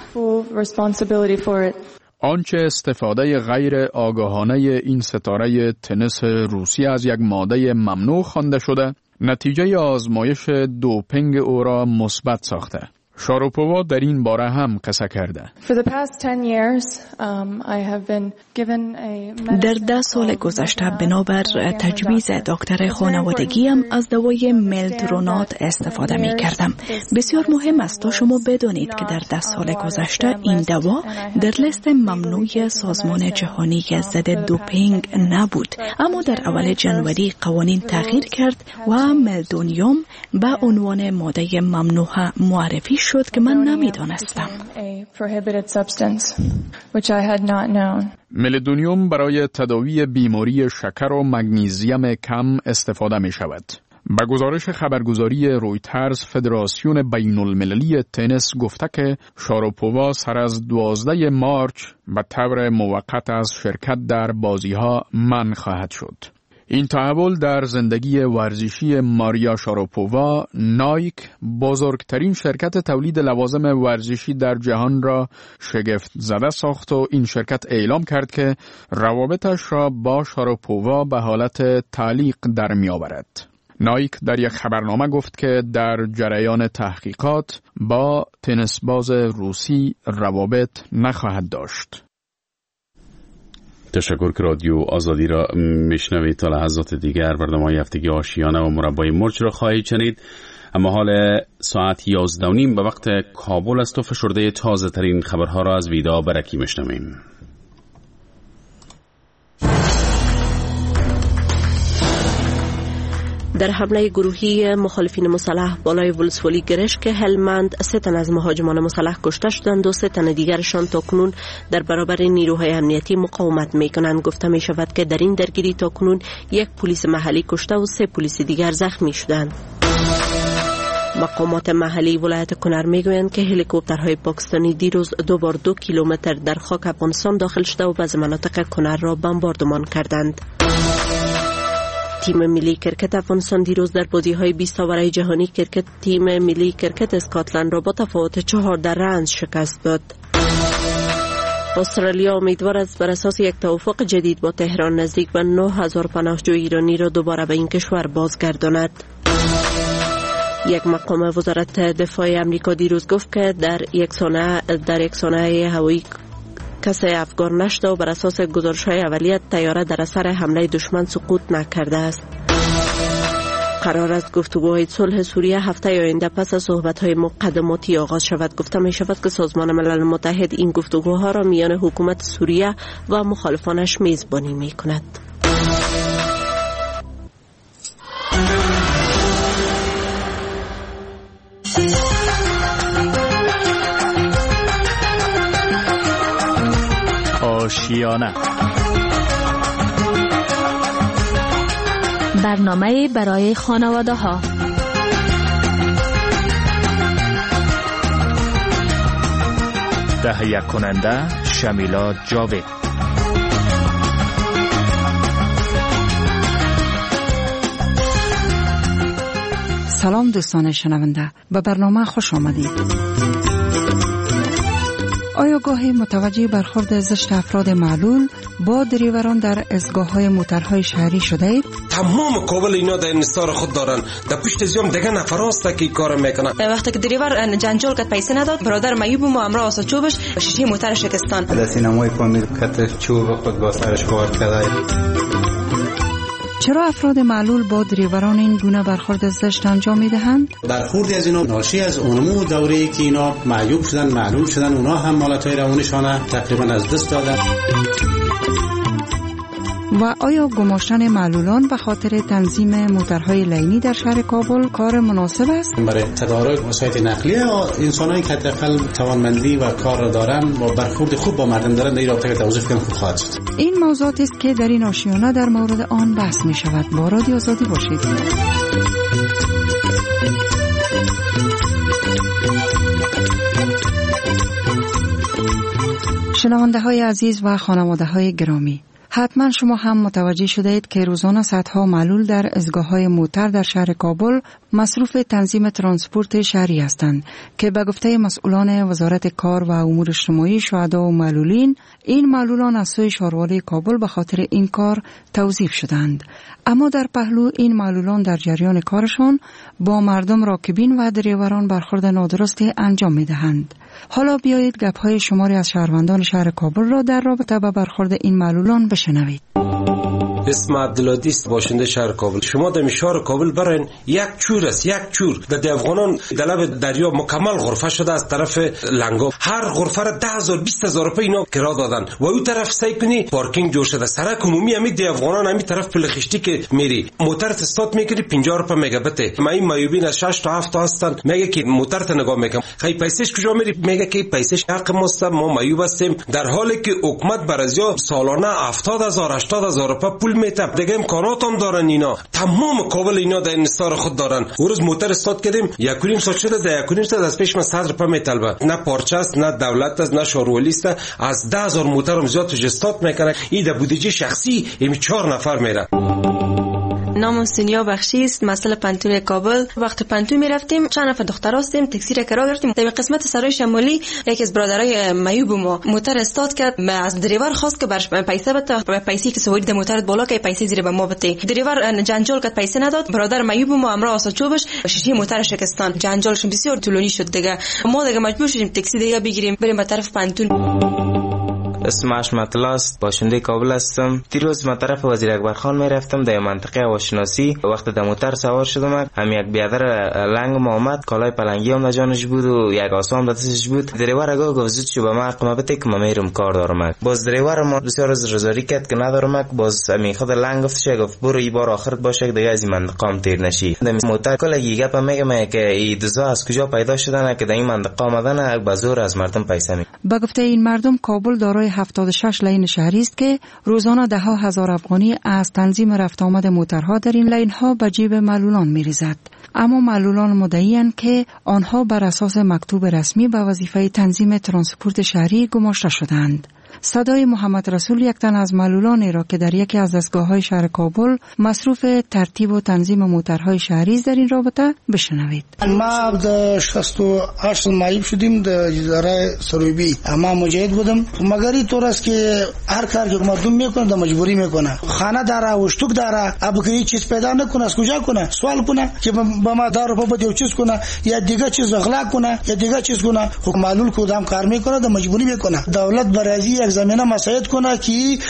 آنچه استفاده غیر آگاهانه این ستاره تنیس روسی از یک ماده ممنوع خوانده شده، نتیجه آزمایش دوپینگ او را مثبت ساخته. شاراپووا در این باره هم قصه کرده. در 10 سال گذشته بنابر تجویز دکتر خانوادگیم از دوای ملدرونات استفاده می کردم. بسیار مهم است تا شما بدانید که در 10 سال گذشته این دوا در لیست ممنوع سازمان جهانی ضد دوپینگ نبود، اما در اول جنوری قوانین تغییر کرد و ملدونیوم به عنوان ماده ممنوع معرفی شد که من نمیدانستم. ملدونیوم برای تداوی بیماری شکر و مگنیزیم کم استفاده می شود. به گزارش خبرگزاری رویترز، فدراسیون بین‌المللی تنیس گفته که شاراپووا سر از 12 مارچ به طور موقت از شرکت در بازی‌ها منع خواهد شد. این تحول در زندگی ورزشی ماریا شاراپووا، نایک بزرگترین شرکت تولید لوازم ورزشی در جهان را شگفت زده ساخت و این شرکت اعلام کرد که روابطش را با شاراپووا به حالت تعلیق در می آورد. نایک در یک خبرنامه گفت که در جریان تحقیقات با تنیس باز روسی روابط نخواهد داشت. تشکر که رادیو آزادی را میشنوید. تا لحظات دیگر برنامه هفتگی آشیانه و مربای مرج را خواهید شنید. اما حال ساعت 11:30 به وقت کابل است و فشرده تازه ترین خبرها را از ویدا برکی میشنویم. در حمله گروهی مخالفین مسلح بالای ولسوالی گرشک هلمند 3 تن از مهاجمان مسلح کشته شدند و 3 تن دیگرشان تاکنون در برابر نیروهای امنیتی مقاومت میکنند. گفته می شود که در این درگیری تاکنون 1 پلیس محلی کشته و 3 پلیس دیگر زخمی شدند. مقامات محلی ولایت کنر میگویند که هلیکوپترهای پاکستانی دیروز 2 بار 2 کیلومتر در خاک افغانستان داخل شده و بعضی مناطق کنر را بمباردمان کردند. تیم ملی کرکت افغانستان دیروز در بازی‌های 20 برای جهانی کرکت تیم ملی کرکت اسکاتلند را با تفاوت 4 رنز شکست داد. استرالیا امیدوار است بر اساس یک توافق جدید با تهران نزدیک به 9000 پناهجو ایرانی را دوباره به این کشور بازگرداند. یک مقام وزارت دفاع امریکا دیروز گفت که در یک صحنه هوایی کسی افغان نشده و بر اساس گزارش‌های اولیه طیاره در اثر حمله دشمن سقوط نکرده است. قرار است گفتگوهای صلح سوریه هفته آینده پس از صحبت‌های مقدماتی آغاز شود. گفته می شود که سازمان ملل متحد این گفتگوها را میان حکومت سوریه و مخالفانش میزبانی می کند. آشیانه برنامه برای خانواده ها. تهیه کننده شمیلا جاوید. سلام دوستان شنونده، به برنامه خوش آمدید. آیا گاهی متوجه برخورد زشت افراد معلول با دریوران در ایستگاه‌های موترهای شهری شده اید؟ تمام کابل اینا در انحصار خود دارن. در پشت زیام دیگه نفر است که کار میکنه. وقتی که دریور جنجال کرد پیسه نداد، برادر معیوب ما امرا واسه چوبش شیشه موتر شکستان. در سینمای کامل کت چوب خود با سرش کار کرده. چرا افراد معلول با دریوران این گونه برخورد زشت انجام میدهند؟ برخوردی از اینا ناشی از نمو دوره‌ای که اینا معیوب شدن، معلول شدن، اونا هم مالت‌های روانشان تقریبا از دست دادن. و آیا گماشتن معلولان به خاطر تنظیم موترهای لینی در شهر کابل کار مناسب است؟ برای تدارک وسایل نقلیه انسانایی که حداقل توانمندی و کار را دارن و برخورد خوب با مردم دارن در این رابطه توضیح کنم خوب خواهد شد. این موضوعاتی است که در این آشیانه در مورد آن بحث می شود. با رادیو آزادی باشید. شنونده های عزیز و خانواده های گرامی، حتما شما هم متوجه شده اید که روزانه صدها معلول در ایستگاه‌های موتر در شهر کابل مصروف تنظیم ترانسپورت شهری هستند که به گفته مسئولان وزارت کار و امور اجتماعی شهدا و معلولین، این معلولان از سوی شهروالی کابل به خاطر این کار توظیف شدند. اما در پهلو این معلولان در جریان کارشان با مردم راکبین و دریوران برخورد نادرستی انجام می‌دهند. حالا بیایید گپ‌های شماری از شهروندان شهر کابل را در رابطه با برخورد این معلولان بشنوید. اسم عبدالعادی است، باشنده شهر کابل. شما در شهر کابل برین یک چور است، یک چور در افغانان در لب دریا مکمل غرفه شده از طرف لنگا. هر غرفه را 10,000 20,000 روپیه اینا کرا دادن و اون طرف سعی کنی پارکینگ جوش شده. سرک عمومی همین در افغانان همین طرف پلخشتی که میری موتر استارت میکنی 50 روپیه مگابت. ما این مایوبین از 6 تا 7 تا هستن، میگه که موتر ت نگاه میکنم خیلی پیسش کجا میری، میگه که پیسش حق ماست، ما مایوب هستیم، در حالی که حکومت برازیا سالانه 70,000 80,000 روپیه پول میته. دیگه امکانات هم دارن اینا، تمام کابل اینا در انحصار خود دارن. اون روز موتر استارت کردیم 1.5 ساعت شده، در 1.5 ساعت از پیش من 100 روپیه میطلبه. نه پارچه است، نه دولت است، نه شهروالی است. از 10,000 موتر هم زیاد استارت میکنه. این در بودجه شخصی این 4 نفر میره. نام سونیا بخشی است، مسئول پنتون کابل. وقت پنتون میرفتیم چند نفر دختر هستیم، تاکسی را کرا گرفتیم. در قسمت سرای شمالی یکی از برادرای میوب ما موتور استارت کرد، از دریور خواست که برش پیسه بده، پیسه که سواری د موتور بالا که پیسه زیر به ما بده. دریور جنجال کرد، پیسه نداد. برادر میوب ما امرا آساچوبش شیشه موتور شکستان. جنجالشون بسیار طولانی شد دیگه. ما دیگه مجبور شدیم تاکسی دیگه بگیریم بریم به طرف پنتون. اسمش مطلاست، باشنده کابل هستم. دیروز من طرف وزیر اکبر خان میرفتم در منطقه هواشناسی. وقت در موتر سوار شدم، هم یک بیادر لنگ ما اومد، کالای پلنگی هم در جانش بود و یک عصا هم در دستش بود. دریور اگه گفت زود شو به من اقامه بده که من میرم کار دارم. باز دریور ما بسیار از رضایی کرد که ندارم. باز همین خود لنگ گفتش، گفت برو این بار آخرت باشه دیگه از این منطقه هم تیر نشی. در موتر کلی گپ میگم که این دزا از کجا پیدا شدن که در این منطقه آمدن، به زور از مردم پیسه می. به گفته این مردم، کابل دارای 76 لین شهری است که روزانه ده ها هزار افغانی از تنظیم رفت آمد موترها در این لین ها به جیب معلولان می‌ریزد. اما معلولان مدعی‌اند که آنها بر اساس مکتوب رسمی به وظیفه تنظیم ترانسپورت شهری گماشته شدند. صدای محمد رسول، یک تن از معلولانی را که در یکی از دستگاه‌های شهر کابل مصروف ترتیب و تنظیم موترهای شهری است در این رابطه بشنوید. ما در 68 معیوب شدیم در اداره سروبی. اما مجاهد بودم، مگر اینطور است که هر کار که مردم میکنه در مجبوری میکنه. خانه داره و اشتوک داره، اب که چیز پیدا نکنه از کجا کنه؟ سوال کنه که با ما دار په بده چیز کنه یا دیگه چیز اغلا کنه یا دیگه چیز کنه. خود معلول کدام کار میکنه در مجبوری میکنه. دولت برازی یک زمینه مساعد کنه که یک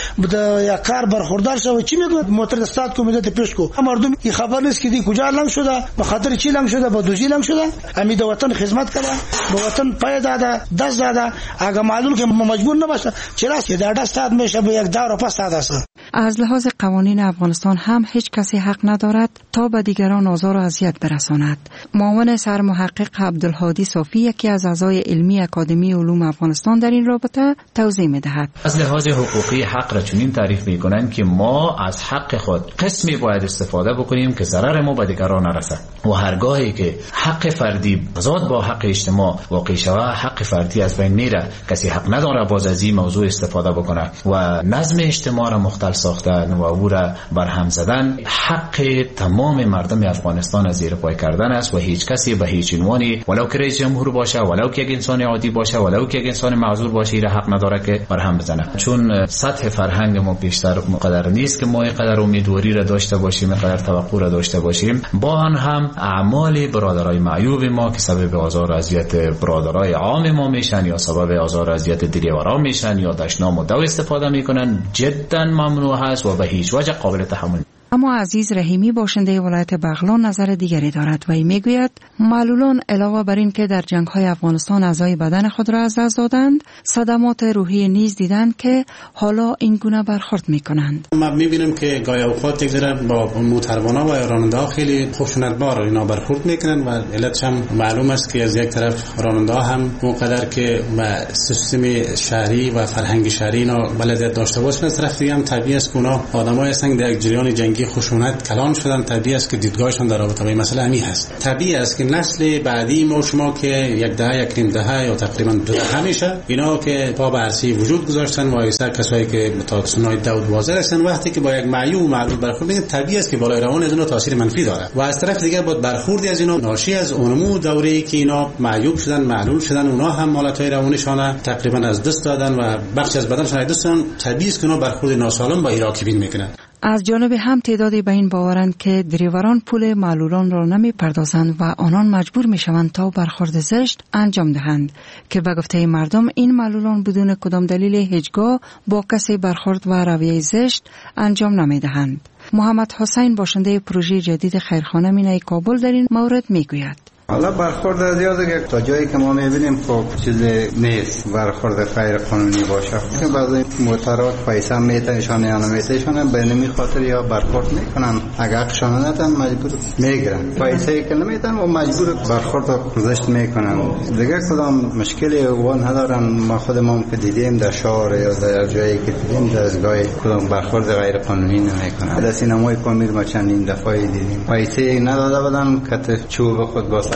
کار برخوردار شوه. چی میگه موتر استاد کو میده پیش کو. مردم این خبر نیست که دی کجا لنگ شده، به خاطر چی لنگ شده، به دوزی لنگ شده. امید وطن خدمت کنه، به وطن پای داده، دست داده. اگه معلول که مجبور نباشه چرا که در دست داد میشه به یک دار و پس داده است. از لحاظ قوانین افغانستان هم هیچ کسی حق ندارد تا به دیگران آزار و اذیت برساند. معاون سرمحقق عبدالهادی صافی، یکی از اعضای علمی اکادمی علوم افغانستان، در این رابطه توضیح می‌دهد. از لحاظ حقوقی حق را چنین تعریف می‌کنند که ما از حق خود قسمی باید استفاده بکنیم که ضرر ما به دیگران نرسد و هرگاهی که حق فردی تضاد با حق اجتماع واقع شود، حق فردی از بین میره. کسی حق نداره باز از این موضوع استفاده بکنه و نظم اجتماع را مختل ساختن و او را برهم زدن حق تمام مردم افغانستان از زیر پای کردن است و هیچ کسی به هیچ عنوانی، ولو که رئیس جمهور باشه، ولو که یک انسان عادی باشه، ولو که یک انسان معذور باشه، این حق نداره که برهم بزنه. چون سطح فرهنگ ما بیشتر مقدر نیست که ما اینقدر امیدواری را داشته باشیم، اینقدر توقع را داشته باشیم. با آن هم اعمال برادرای معیوب ما که سبب آزار و اذیت برادرای عام ما میشن یا سبب آزار و اذیت دریورا میشن یا دشنام و دو استفاده میکنن جدا ممنوع هست و به هیچ وجه قابل تحمل. اما عزیز رحیمی، باشنده ولایت بغلان، نظر دیگری دارد و میگوید معلولان علاوه بر این که در جنگ‌های افغانستان اعضای بدن خود را از دست دادند، صدمات روحی نیز دیدند که حالا این گونه برخورد می‌کنند. ما می‌بینیم که گاهی اوقات یک ذره با موتربانا و راننده خیلی خشونت‌بار اینا برخورد می‌کنند و علتش هم معلوم است که از یک طرف راننده هم اونقدر که با سیستم شهری و فرهنگ شهری اینا بلدیت داشته باشند، از طرف دیگه هم طبیعی است که اونا آدمایی هستند در یک جریان جنگی خشونت کلان شدن. طبیعی است که دیدگاهشان در رابطه با این مسئله همین هست. طبیعی است که نسل بعدی ما شما که یک دهه، یک نیم دهه یا تقریبا 2 دهه میشه اینا که پا به عرصه وجود گذاشتن و ایسا کسایی که تا سنای داود واضح هستن، وقتی که با یک معیوب معلول برخورد میکنن طبیعی است که بالای روان از اینا تاثیر منفی داره و از طرف دیگه با برخوردی از اینا ناشی از اونمو دوره‌ای که اینا معیوب شدن، معلول شدن، اونا هم حالتهای روانشان تقریبا از دست دادن و بخشی از بدنشان از دست دادن. طبیعی است که اونا برخورد ناسالم با راکبین میکنن. از جانب هم تعدادی به این باورند که دریوران پول معلولان را نمی پردازند و آنان مجبور می شوند تا برخورد زشت انجام دهند که به گفته مردم این معلولان بدون کدام دلیل هیچگاه با کسی برخورد و رویه زشت انجام نمی دهند. محمد حسین، باشنده پروژه جدید خیرخانه مینای کابل، در این مورد می گوید. حالا برخورد زیاده که تا جایی که ما میبینیم خب چیزی نیست برخورد غیر قانونی باشه که بعضی موترات پیسه میتنشان یا نمیتنشان به نمی خاطر یا برخورد میکنن. اگر حقشان ندن مجبور میگیرن، پیسه که نمیتن و مجبور برخورد زشت میکنن. دیگه کدام مشکلی وان ندارن. ما خودمون که دیدیم در شهر یا در جایی که دیدیم دستگاه کدام برخورد غیر قانونی نمیکنن. در سینمای پامیر ما چندین دفعه دیدیم پیسه نداده بودن کت چوب خود با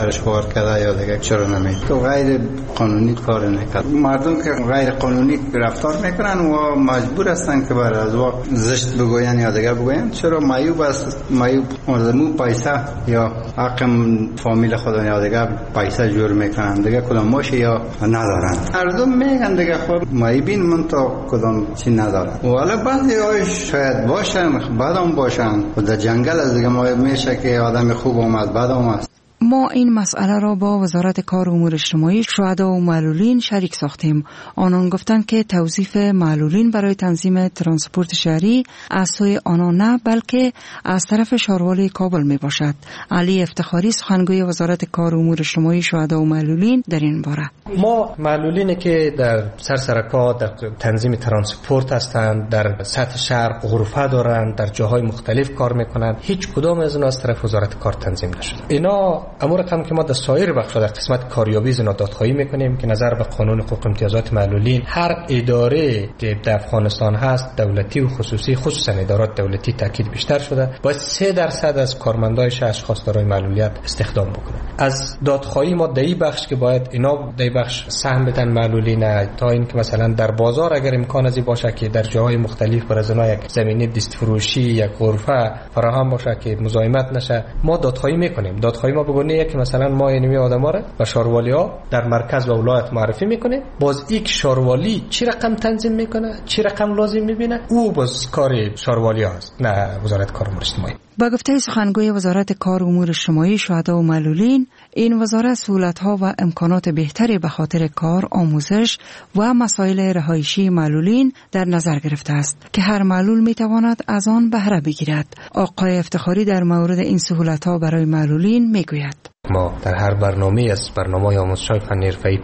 سرش خورد کرده یا دیگه چرا نمیاد. تو غیر قانونی کار نکرد. مردم که غیر قانونی رفتار میکنن و مجبور هستن که بر از وا زشت بگوین یا دیگه بگوین. چرا معیوب است؟ معیوب مردمو پیسه یا حق فامیل خود یا دیگه پیسه جور میکنن دیگه کدام ماشه یا ندارن. مردم میگن دیگه خب معیبین من تا کدام چی ندارن. ولی بعضی هایش شاید باشن بعدم باشن و در جنگل از دیگه معیب میشه که آدم خوب اومد بعد اومد. ما این مسئله را با وزارت کار و امور اجتماعی، شهدا و معلولین شریک ساختیم. آنان گفتند که توظیف معلولین برای تنظیم ترانسپورت شهری از سوی آنان نه بلکه از طرف شاروالی کابل می باشد. علی افتخاری، سخنگوی وزارت کار و امور اجتماعی، شهدا و معلولین در این باره: ما معلولینی که در سرکار در تنظیم ترانسپورت هستند، در سطح شهر غرفه دارند، در جاهای مختلف کار میکنند، هیچ کدام از اینا از طرف وزارت کار تنظیم نشده. اینا امور رقم که ما در سایر بخش‌ها در قسمت کاریابی اینا دادخواهی میکنیم که نظر به قانون حقوق امتیازات معلولین هر اداره که در افغانستان هست، دولتی و خصوصی، خصوصا ادارات دولتی تاکید بیشتر شده، باید 3% از کارمندایش اشخاص دارای معلولیت استخدام بکنه. از دادخواهی ما در بخش که باید اینا در بخش سهم بدن معلولین، تا اینکه مثلا در بازار اگر امکان ازی باشه که در جاهای مختلف برای اینا یک زمینه دست فروشی، یک غرفه فراهم باشه که مزاحمت نشه، ما دادخواهی میکنیم. دادخواهی ما بگونه که مثلا ما اینمی آدما را به شاروالی ها در مرکز و ولایت معرفی میکنه، باز یک شاروالی چی رقم تنظیم میکنه، چی رقم لازم میبینه، او باز کار شاروالی هست، نه وزارت کار و امور اجتماعی. با گفته سخنگوی وزارت کار و امور اجتماعی، شهدا و معلولین، این وزارت سهولت‌ها و امکانات بهتری به خاطر کار، آموزش و مسائل رهایشی معلولین در نظر گرفته است که هر معلول میتواند از آن بهره بگیرد. آقای افتخاری در مورد این سهولت‌ها برای معلولین میگوید: ما در هر برنامه از برنامه‌های آموزش‌های فنی حرفه‌ای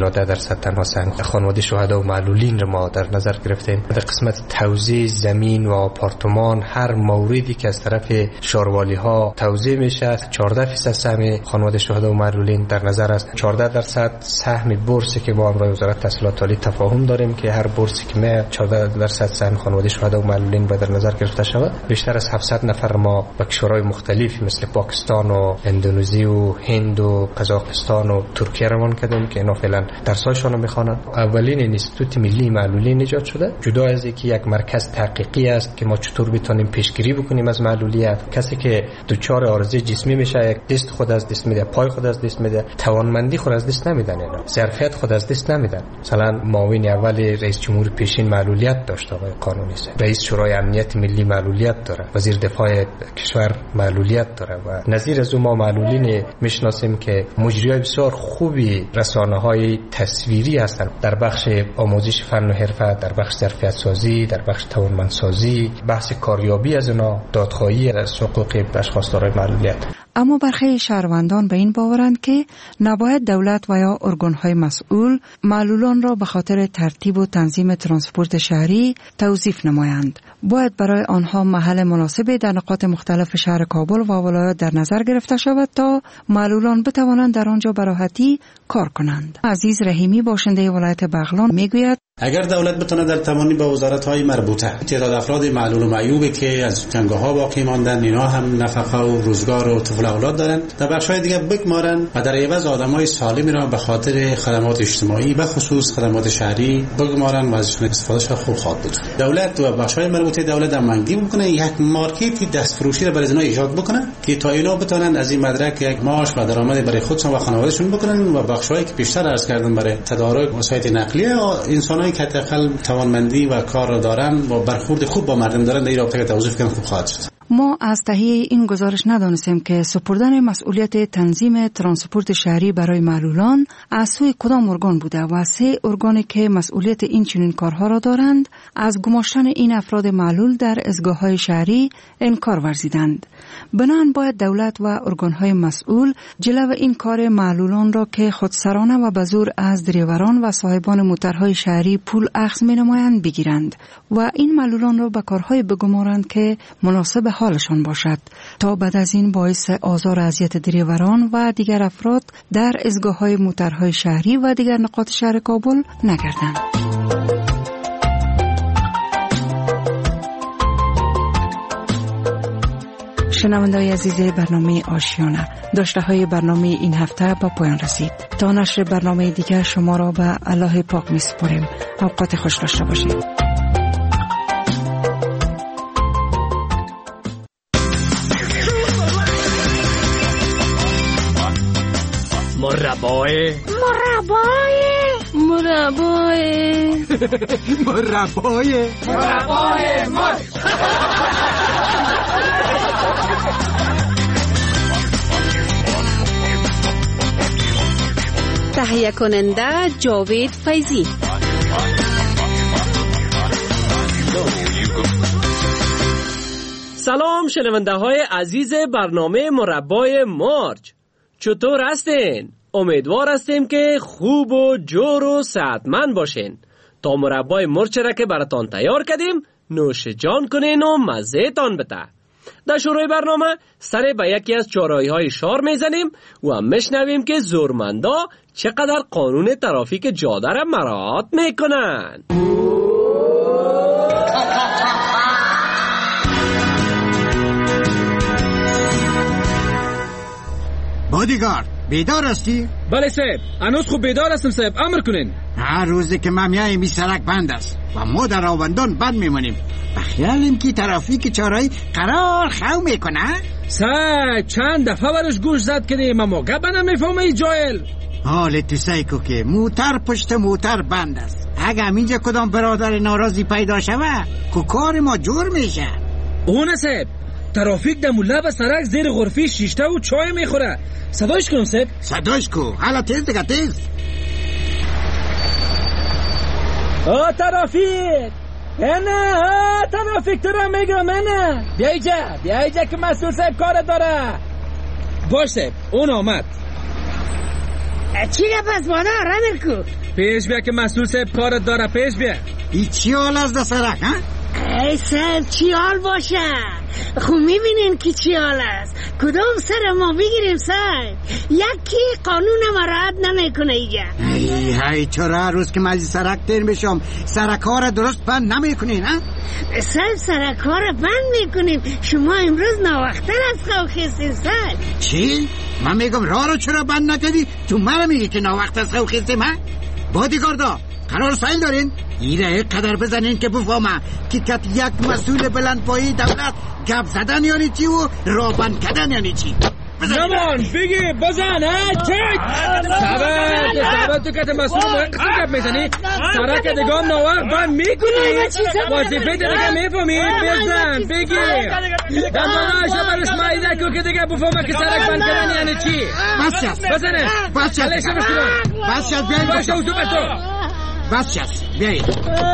5% تنها خانواده شهدا و معلولین را ما در نظر گرفتیم. در قسمت توزیع زمین و آپارتمان هر موردی که از طرف شاروالی‌ها توزیع میشه 14% سهم خانواده شهدا و معلولین در نظر است. 14% سهم بورسی که با امروی وزارت تحصیلات عالی تفاهم داریم که هر بورسی که ما 14% سهم خانواده شهدا و معلولین با در نظر گرفته شود. بیشتر از 700 نفر ما به کشورهای مختلف مثل پاکستان و اندونزی و هند و قزاقستان و ترکیه روان کردیم که اینا فعلا درسایشان رو میخوانند. اولین اینستیتوت ملی معلولین ایجاد شده، جدا از اینکه یک مرکز تحقیقی است که ما چطور بتونیم پیشگیری بکنیم از معلولیت. کسی که دچار عارضه جسمی میشه، یک دست خود از دست میده، پای خود از دست میده، توانمندی خود از دست نمیدن، اینا ظرفیت خود از دست نمیدن. مثلا معاون اول رئیس جمهور پیشین معلولیت داشته آقای قانونی است، رئیس شورای امنیت ملی معلولیت داره، وزیر دفاع کشور معلولیت داره و نظیر از ما معلولین میشناسیم که مجریای بسیار خوبی رسانه‌های تصویری هستند در بخش آموزش فن و حرفه، در بخش ظرفیت سازی، در بخش توانمندسازی، بحث کاریابی از اونا، دادخواهی از حقوق اشخاص دارای معلولیت. اما برخی شهروندان به این باورند که نباید دولت و یا ارگان‌های مسئول معلولان را به خاطر ترتیب و تنظیم ترانسپورت شهری توظیف نمایند. باید برای آنها محل مناسب در نقاط مختلف شهر کابل و ولایات در نظر گرفته شود تا معلولان بتوانند در آنجا به راحتی کار کنند. عزیز رحیمی، باشنده ولایت بغلان، میگوید: اگر دولت بتونه در تمامی با وزارت‌های مربوطه تعداد افراد معلول و معیوبی که از جنگ‌ها باقی ماندن، اینا هم نفقه و روزگار و طفل اولاد دارن، در بخش‌های دیگه بگمارن و در عوض آدمای سالمی را به خاطر خدمات اجتماعی به خصوص خدمات شهری بگمارن و ازشون استفادهش خوب خواهد بود. دولت و بخش‌های مربوطه دولت هم منگی بکنه یک مارکتی دستفروشی را برای اینا ایجاد بکنه که تا اینا بتونن از این مدرک یک معاش و درآمد برای خودشون و خانوادهشون بکنن و بخش‌هایی که بیشتر عرض کردم برای تدارک وسایل نقلیه و انسانایی که حداقل توانمندی و کار را دارن و برخورد خوب با مردم دارن در این رابطه توظیف کنن خوب خواهد شد. ما از تهیه این گزارش ندانستیم که سپردن مسئولیت تنظیم ترانسپورت شهری برای معلولان از سوی کدام ارگان بوده و 3 ارگانی که مسئولیت این چنین کارها را دارند از گماشتن این افراد معلول در ایستگاه‌های شهری انکار ورزیدند. بنابراین باید دولت و ارگان‌های مسئول جلو این کار معلولان را که خودسرانه و به زور از دریوران و صاحبان موترهای شهری پول اخذ می‌نمایند بگیرند و این معلولان را به کارهای بگمارند که مناسب حالشان باشد تا بعد از این باعث آزار و اذیت دریوران و دیگر افراد در ایستگاه‌های موترهای شهری و دیگر نقاط شهر کابل نگردند. شنونده‌های عزیز برنامه آشیانه، داشته های برنامه این هفته با پایان رسید. تا نشر برنامه دیگر شما را به الله پاک می‌سپاریم. اوقات خوش داشته باشید. مربای تهیه کننده جاوید فیضی. سلام شنونده های عزیز برنامه مربای مارچ، چطور هستین؟ امیدوار هستیم که خوب و جور و صحتمند باشین. تا مربای مرچ را که براتان تیار کردیم نوش جان کنین و مزه تان بده. در شروع برنامه سر به یکی از چهارراهی های شهر میزنیم و هم میشنویم که زورمندا چقدر قانون ترافیک جاده را مراعات میکنن. بادیگارد بیدار هستی؟ بله صاحب، هنوز خوب بیدار هستم صاحب، امر کنین. هر روزی که ما میاییم این سرک بند است و ما در آوندان بند میمونیم. بخیالیم که ترافیک چهارراهی قرار خو میکنه؟ صاحب چند دفعه برش گوش زد کردیم اما گپ نمیفهمه ای جاهل. حال تو سیکو که موتر پشت موتر بند است. اگه اینجا کدام برادر ناراضی پیدا شوه که کار ما جور میشه. اونه صاحب، ترافیک در لب سرک زیر غرفی شیشته و چای میخوره. صدایش کنم صاحب؟ صدایش کو، حالا تیز دیگه تیز. ترافیک نه، ترافیک تو را میگم نه. بیا اینجا که مسئول صاحب کار داره. باش صاحب، اون آمد. چی پس مادر رمیر کو؟ پیش بیا که مسئول صاحب کار داره، پیش بیا. ای چی حال از در سرک ها؟ ای صاحب چی حال باشه؟ خب میبینین که چی حال است؟ کدام سر ما بگیریم صاحب؟ یکی قانون ما رعایت نمیکنه اینجا. ای چرا هر روز که من از سرک تیر میشم سرک ها را درست بند نمیکنین ها؟ صاحب سرک ها را بند میکنیم. شما امروز ناوقتر از خواب خیستین صاحب. چی؟ من میگم راه رو چرا بند نکردی؟ تو من میگی که ناوقت از خواب خیستیم ها؟ بادیگاردا قرار سایل دارین؟ ایره یک قدر بزنین که بفهمه که یک مسئول بلندپایه دولت گپ زدن یعنی چی و راه بند کردن یعنی چی. نمان بگی بزن چک سبب تو که مسئول موقع گپ میزنی سرک دگان نوار بند میکنی وظیفه دیگه میفهمی بزن بگی دندانه اشا برش مایده که دیگه بفهمه که سرک بند کردن یعنی چی. بزنه بس شست بیایید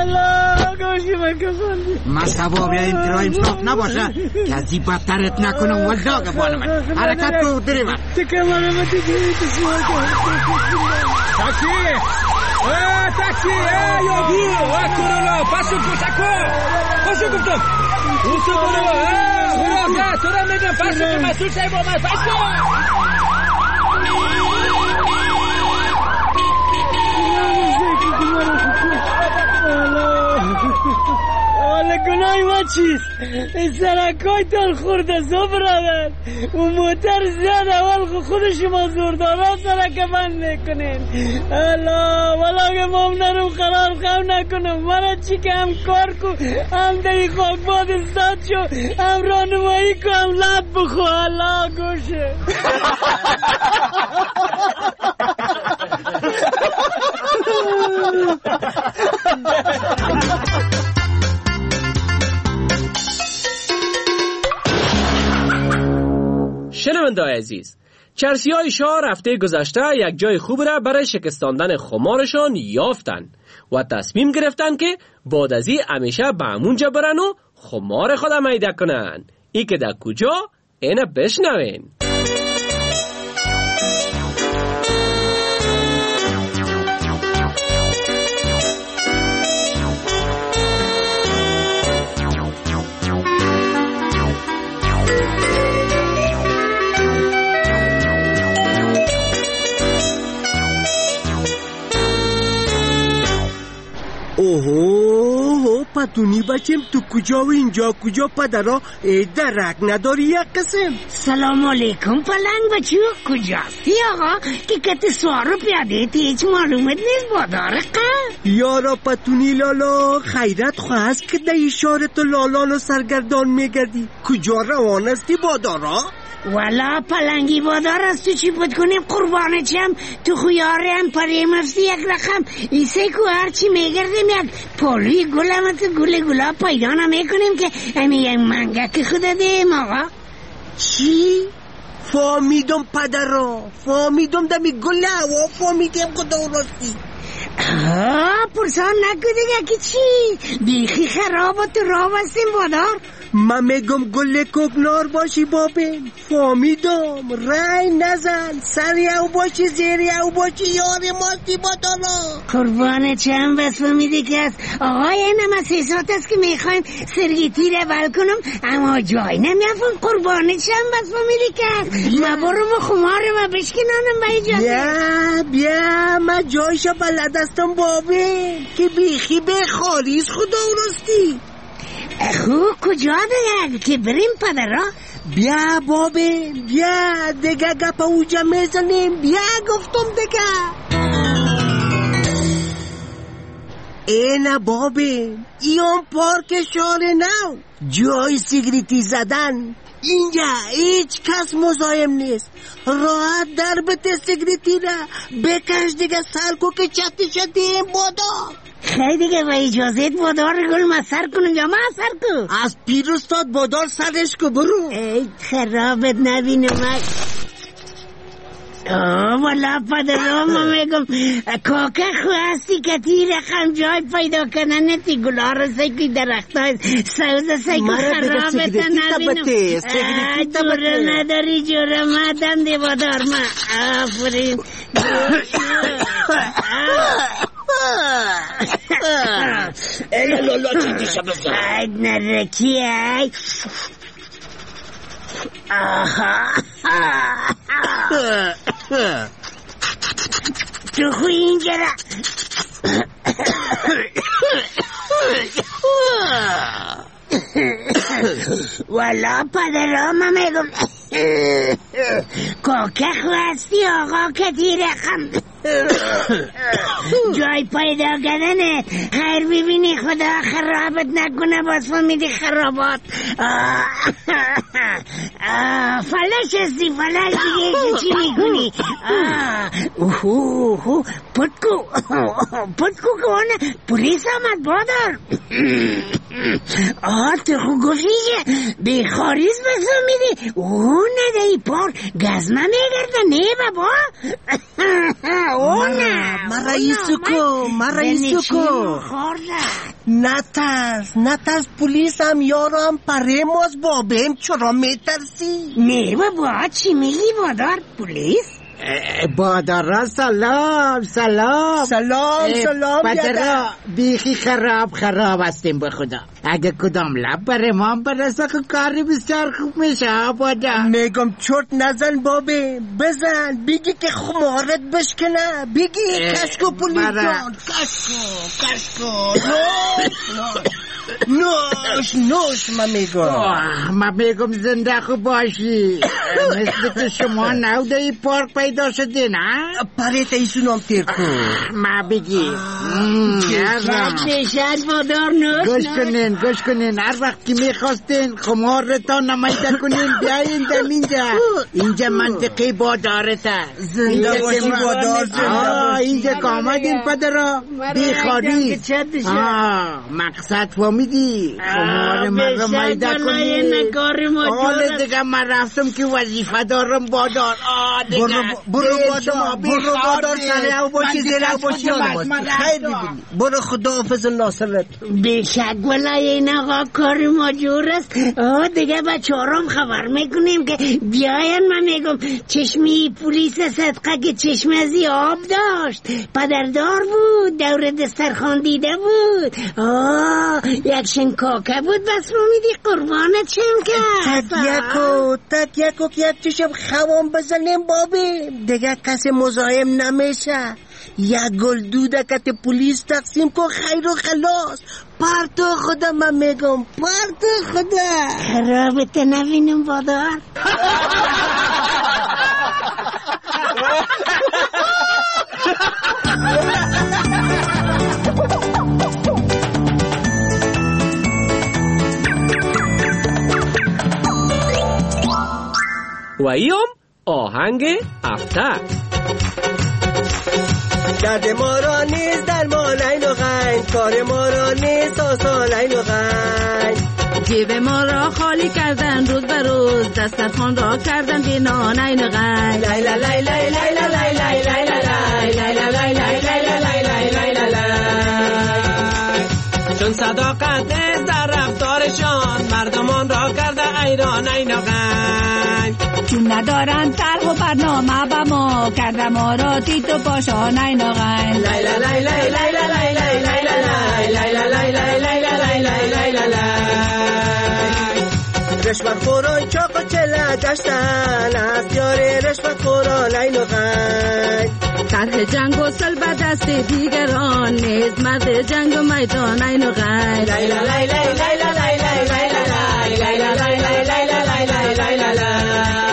مصحبا بیایید ترایم صاف نباشه که از این بدترت نکنم ولدا گفانم من حرکت رو دریور تاکسی یاگی کرونا پاسو گفتم اوسو برو تو را میگم پاسو که مسئول صاحب آمد پاسو حالا گناهی ما چیست؟ این سرکای تال خورده زو برادر و موتر زیاد اول خود شما زوردارا سرک بند میکنین. والا که مامنرم قرار خو نکنم مرا چی که هم کار کو هم دهی خاک باد استاد شو هم رانمایی کو هم لب بخو. الله گوشه شنونده عزیز، چرسی های شهر هفته گذشته یک جای خوب را برای شکستاندن خمارشان یافتن و تصمیم گرفتن که بعد از این همیشه به همونجا برن و خمار خود میده کنن. ای که در کجا؟ اینه بشنوین. اوه پتونی بچیم تو کجا و اینجا کجا پدرا درک نداری یک قسم. سلام علیکم پلنگ بچو، کجاستی آقا که کت سوارو پیاده تی هیچ معلومت نیست بادار قد؟ یارا پتونی لالا خیرت خواست که ده اشارت لالانو سرگردان میگردی، کجا روان استی بادارا؟ والا پلنگی بادار است تو چی بود کنیم قربانه چم تو خویاره هم پره مفسی یک رقم ایسه که هرچی میگردیم یک پالوی گل هم تو گل پیدا نمیکنیم که امی یک منگک خود دیم آقا. چی؟ فامیدم پدرا، فامیدم دمی گل هوا فامیدیم خدا راستی. پرسان نکده یکی چی؟ بیخی خراب و تو راه بستیم بادار. من میگم گل کوکنار باشی بابه، فامیدم رای نزن، سری او باشی زیری او باشی یاری ماستی بادالا. قربانه چم بس فهمیده که از آقای اینم 3 ساعت است که میخوایم سرگیتی رو بل کنم اما جای نمیافم. قربانه چم بس فهمیده که از ما برم و خماره و بشکنانم با اجازه. بیا من جایشا بلد استم بابه که بیخی به خالیز خدا راستی. خوب کجا دیگه که بریم پدرا؟ بیا بابه بیا دیگه گپا اوجا میزنیم، بیا گفتم دیگه. اینا بابه ایون پارک شهر نو، جای سیگریتی زدن اینجا هیچ کس مزاحم نیست، راحت در بته سیگریتی را بکش دیگه سرکو که چتی شدیم بادا. خیلی دیگه با اجازت بادار گل ما سر کنم یا ما سر کو؟ از پیروستاد بادار سرش کو برو. ای خرابت نبینم. والا پدرام ما میگم کاکه خواستی که تی رقم جای پیدا کنن تی گلا رو سیکی درخت های سوز سیکو خرابت نبینم. جوره نداری جوره مدم دی بادار ما. آفرین ای لالا چی دیشه بزن اید نرکی ای. تو خوی اینجا را والا پدرام میگم کاکه خواستی آقا که تی رقم جای پیدا کردنه خیر ببینی خدا خرابت نکنه باز فهمیدی خرابات. فلش هستی فلش دیگه چی میکنی؟ پتکو کنه پولیس آمد بادر. تو خود گفتی که بیخاریز بفهمیدی اون ندهی پار گزمه میگرده نه بابا. من رئیسو کو نترس پولیس هم یارم پره ماز بابیم چرا میترسی؟ نه بابا چی میگی بادار پولیس؟ بادارا سلام پدرا بیخی خراب هستیم به خدا. اگه کدام لب بره ما برسه که کاری بسیار خوب میشه بادر. میگم چرت نزن بابه، بزن بگی که خمارت بشکنه، بگی کشکو پولیس جان کشکو نوش من میگم زنده خوب باشی. مثل که شما نوده ای پارک پیدا شده نه؟ پریت ایسونم تیر کن ما بگی شد بادار گوش کنین هر وقت که میخواستین خمارتان نمیده کنین بیاین در اینجا منطقه بادارته. زنده باشی بادار اینجا که آمدین پدرا بیخاری مقصد فهمیدی خمار من رو میده کنین. حال دیگه من رفتم که وظیفه دارم بادار. برو بادار سره او باشی زیر او باشی خیلی ببینی. برو خدا حافظ ناصرت. بیشک ولای این آقا کار ماجور است. دیگه بچه هارم خبر میکنیم که بیاین. من میگم چشمی پولیس صدقه که چشم ازی آب داشت، پدردار بود، دور دسترخوان دیده بود، یک شنکاکه بود. بس رو میدی قربانت چم کرد تک یک چشم خوام بزنیم بابی دیگه کسی مزاحم نمیشه. یک گل دودکت پولیس تقسیم کن خیر و خلاص. پرتو خدا من میگم پرتو خدا رابطه نبینیم بادار. و ایام آهنگ افتر. درد ما را نیست در مالین و غین، کار ما را نیست آسالین و غین. جیب ما را خالی کردن روز به روز، دسترخوان را کردن بی نانین و غین. لیلا لیلا لیلا لیلا لیلا لیلا لیلا لیلا لیلا. چون صداقت نیست در رفتارشان، مردمان را کرده ایران این و غین. چون ندارن طرح و برنامه با ما، کرده ما را تیت و پاشان این و غین. لیلا لیلا لیلا لیلا لیلا لیلا لیلا لیلا. رشوت خوران چاق و چله گشتن، از یار رشوت خوران این و غین. طرح جنگ و سلب دست دیگران، نیز مرد جنگ و میدان این و غین. لیلا لیلا لیلا لیلا لیلا لیلا لیلا.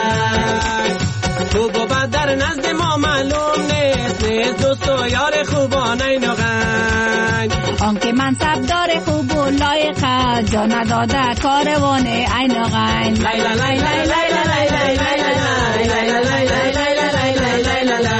خوب و بد در نزد ما معلوم نیست، نیست دوست و یار خوبان این و غین. آنکه منصب داره خوب و لایقه، جا نداده کاروان این و غین. لیلا لیلا لیلا لیلا لیلا لیلا لیلا.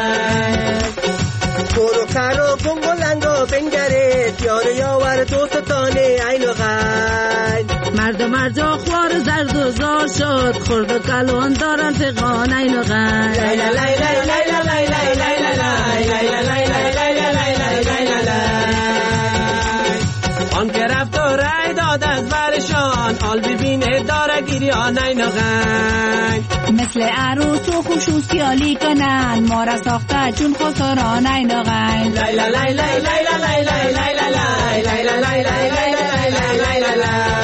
کورو کرو گنگ و لنگو بنگرید، یار یاور دوستانه این و غین. مرد و مرجا خوار زرد و زار شد، خورد و کلون دارن فقان این و غین. لیلا لیلا لیلا لیلا لیلا لیلا لیلا. آن که رفت و رای داد از برشان، آل ببینه داره گریان این و غین. مثل عروس و خصوصیالی کنن، ما را ساخته چون خسران این و غین. لیلا لیلا لیلا لیلا لیلا لیلا لیلا.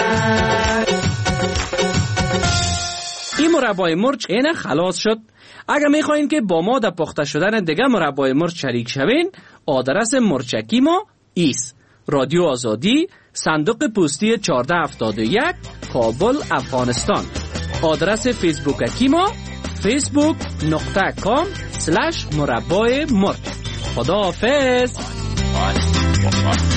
این مربای مرچ اینه خلاص شد. اگر میخواین که با ما در پخته شدن دیگه مربای مرچ شریک شوین، آدرس مرچکی ما ایست: رادیو آزادی، صندوق پستی 1471، کابل، افغانستان. آدرس فیسبوکی ما facebook.com/مربای مرچ. خدا حافظ.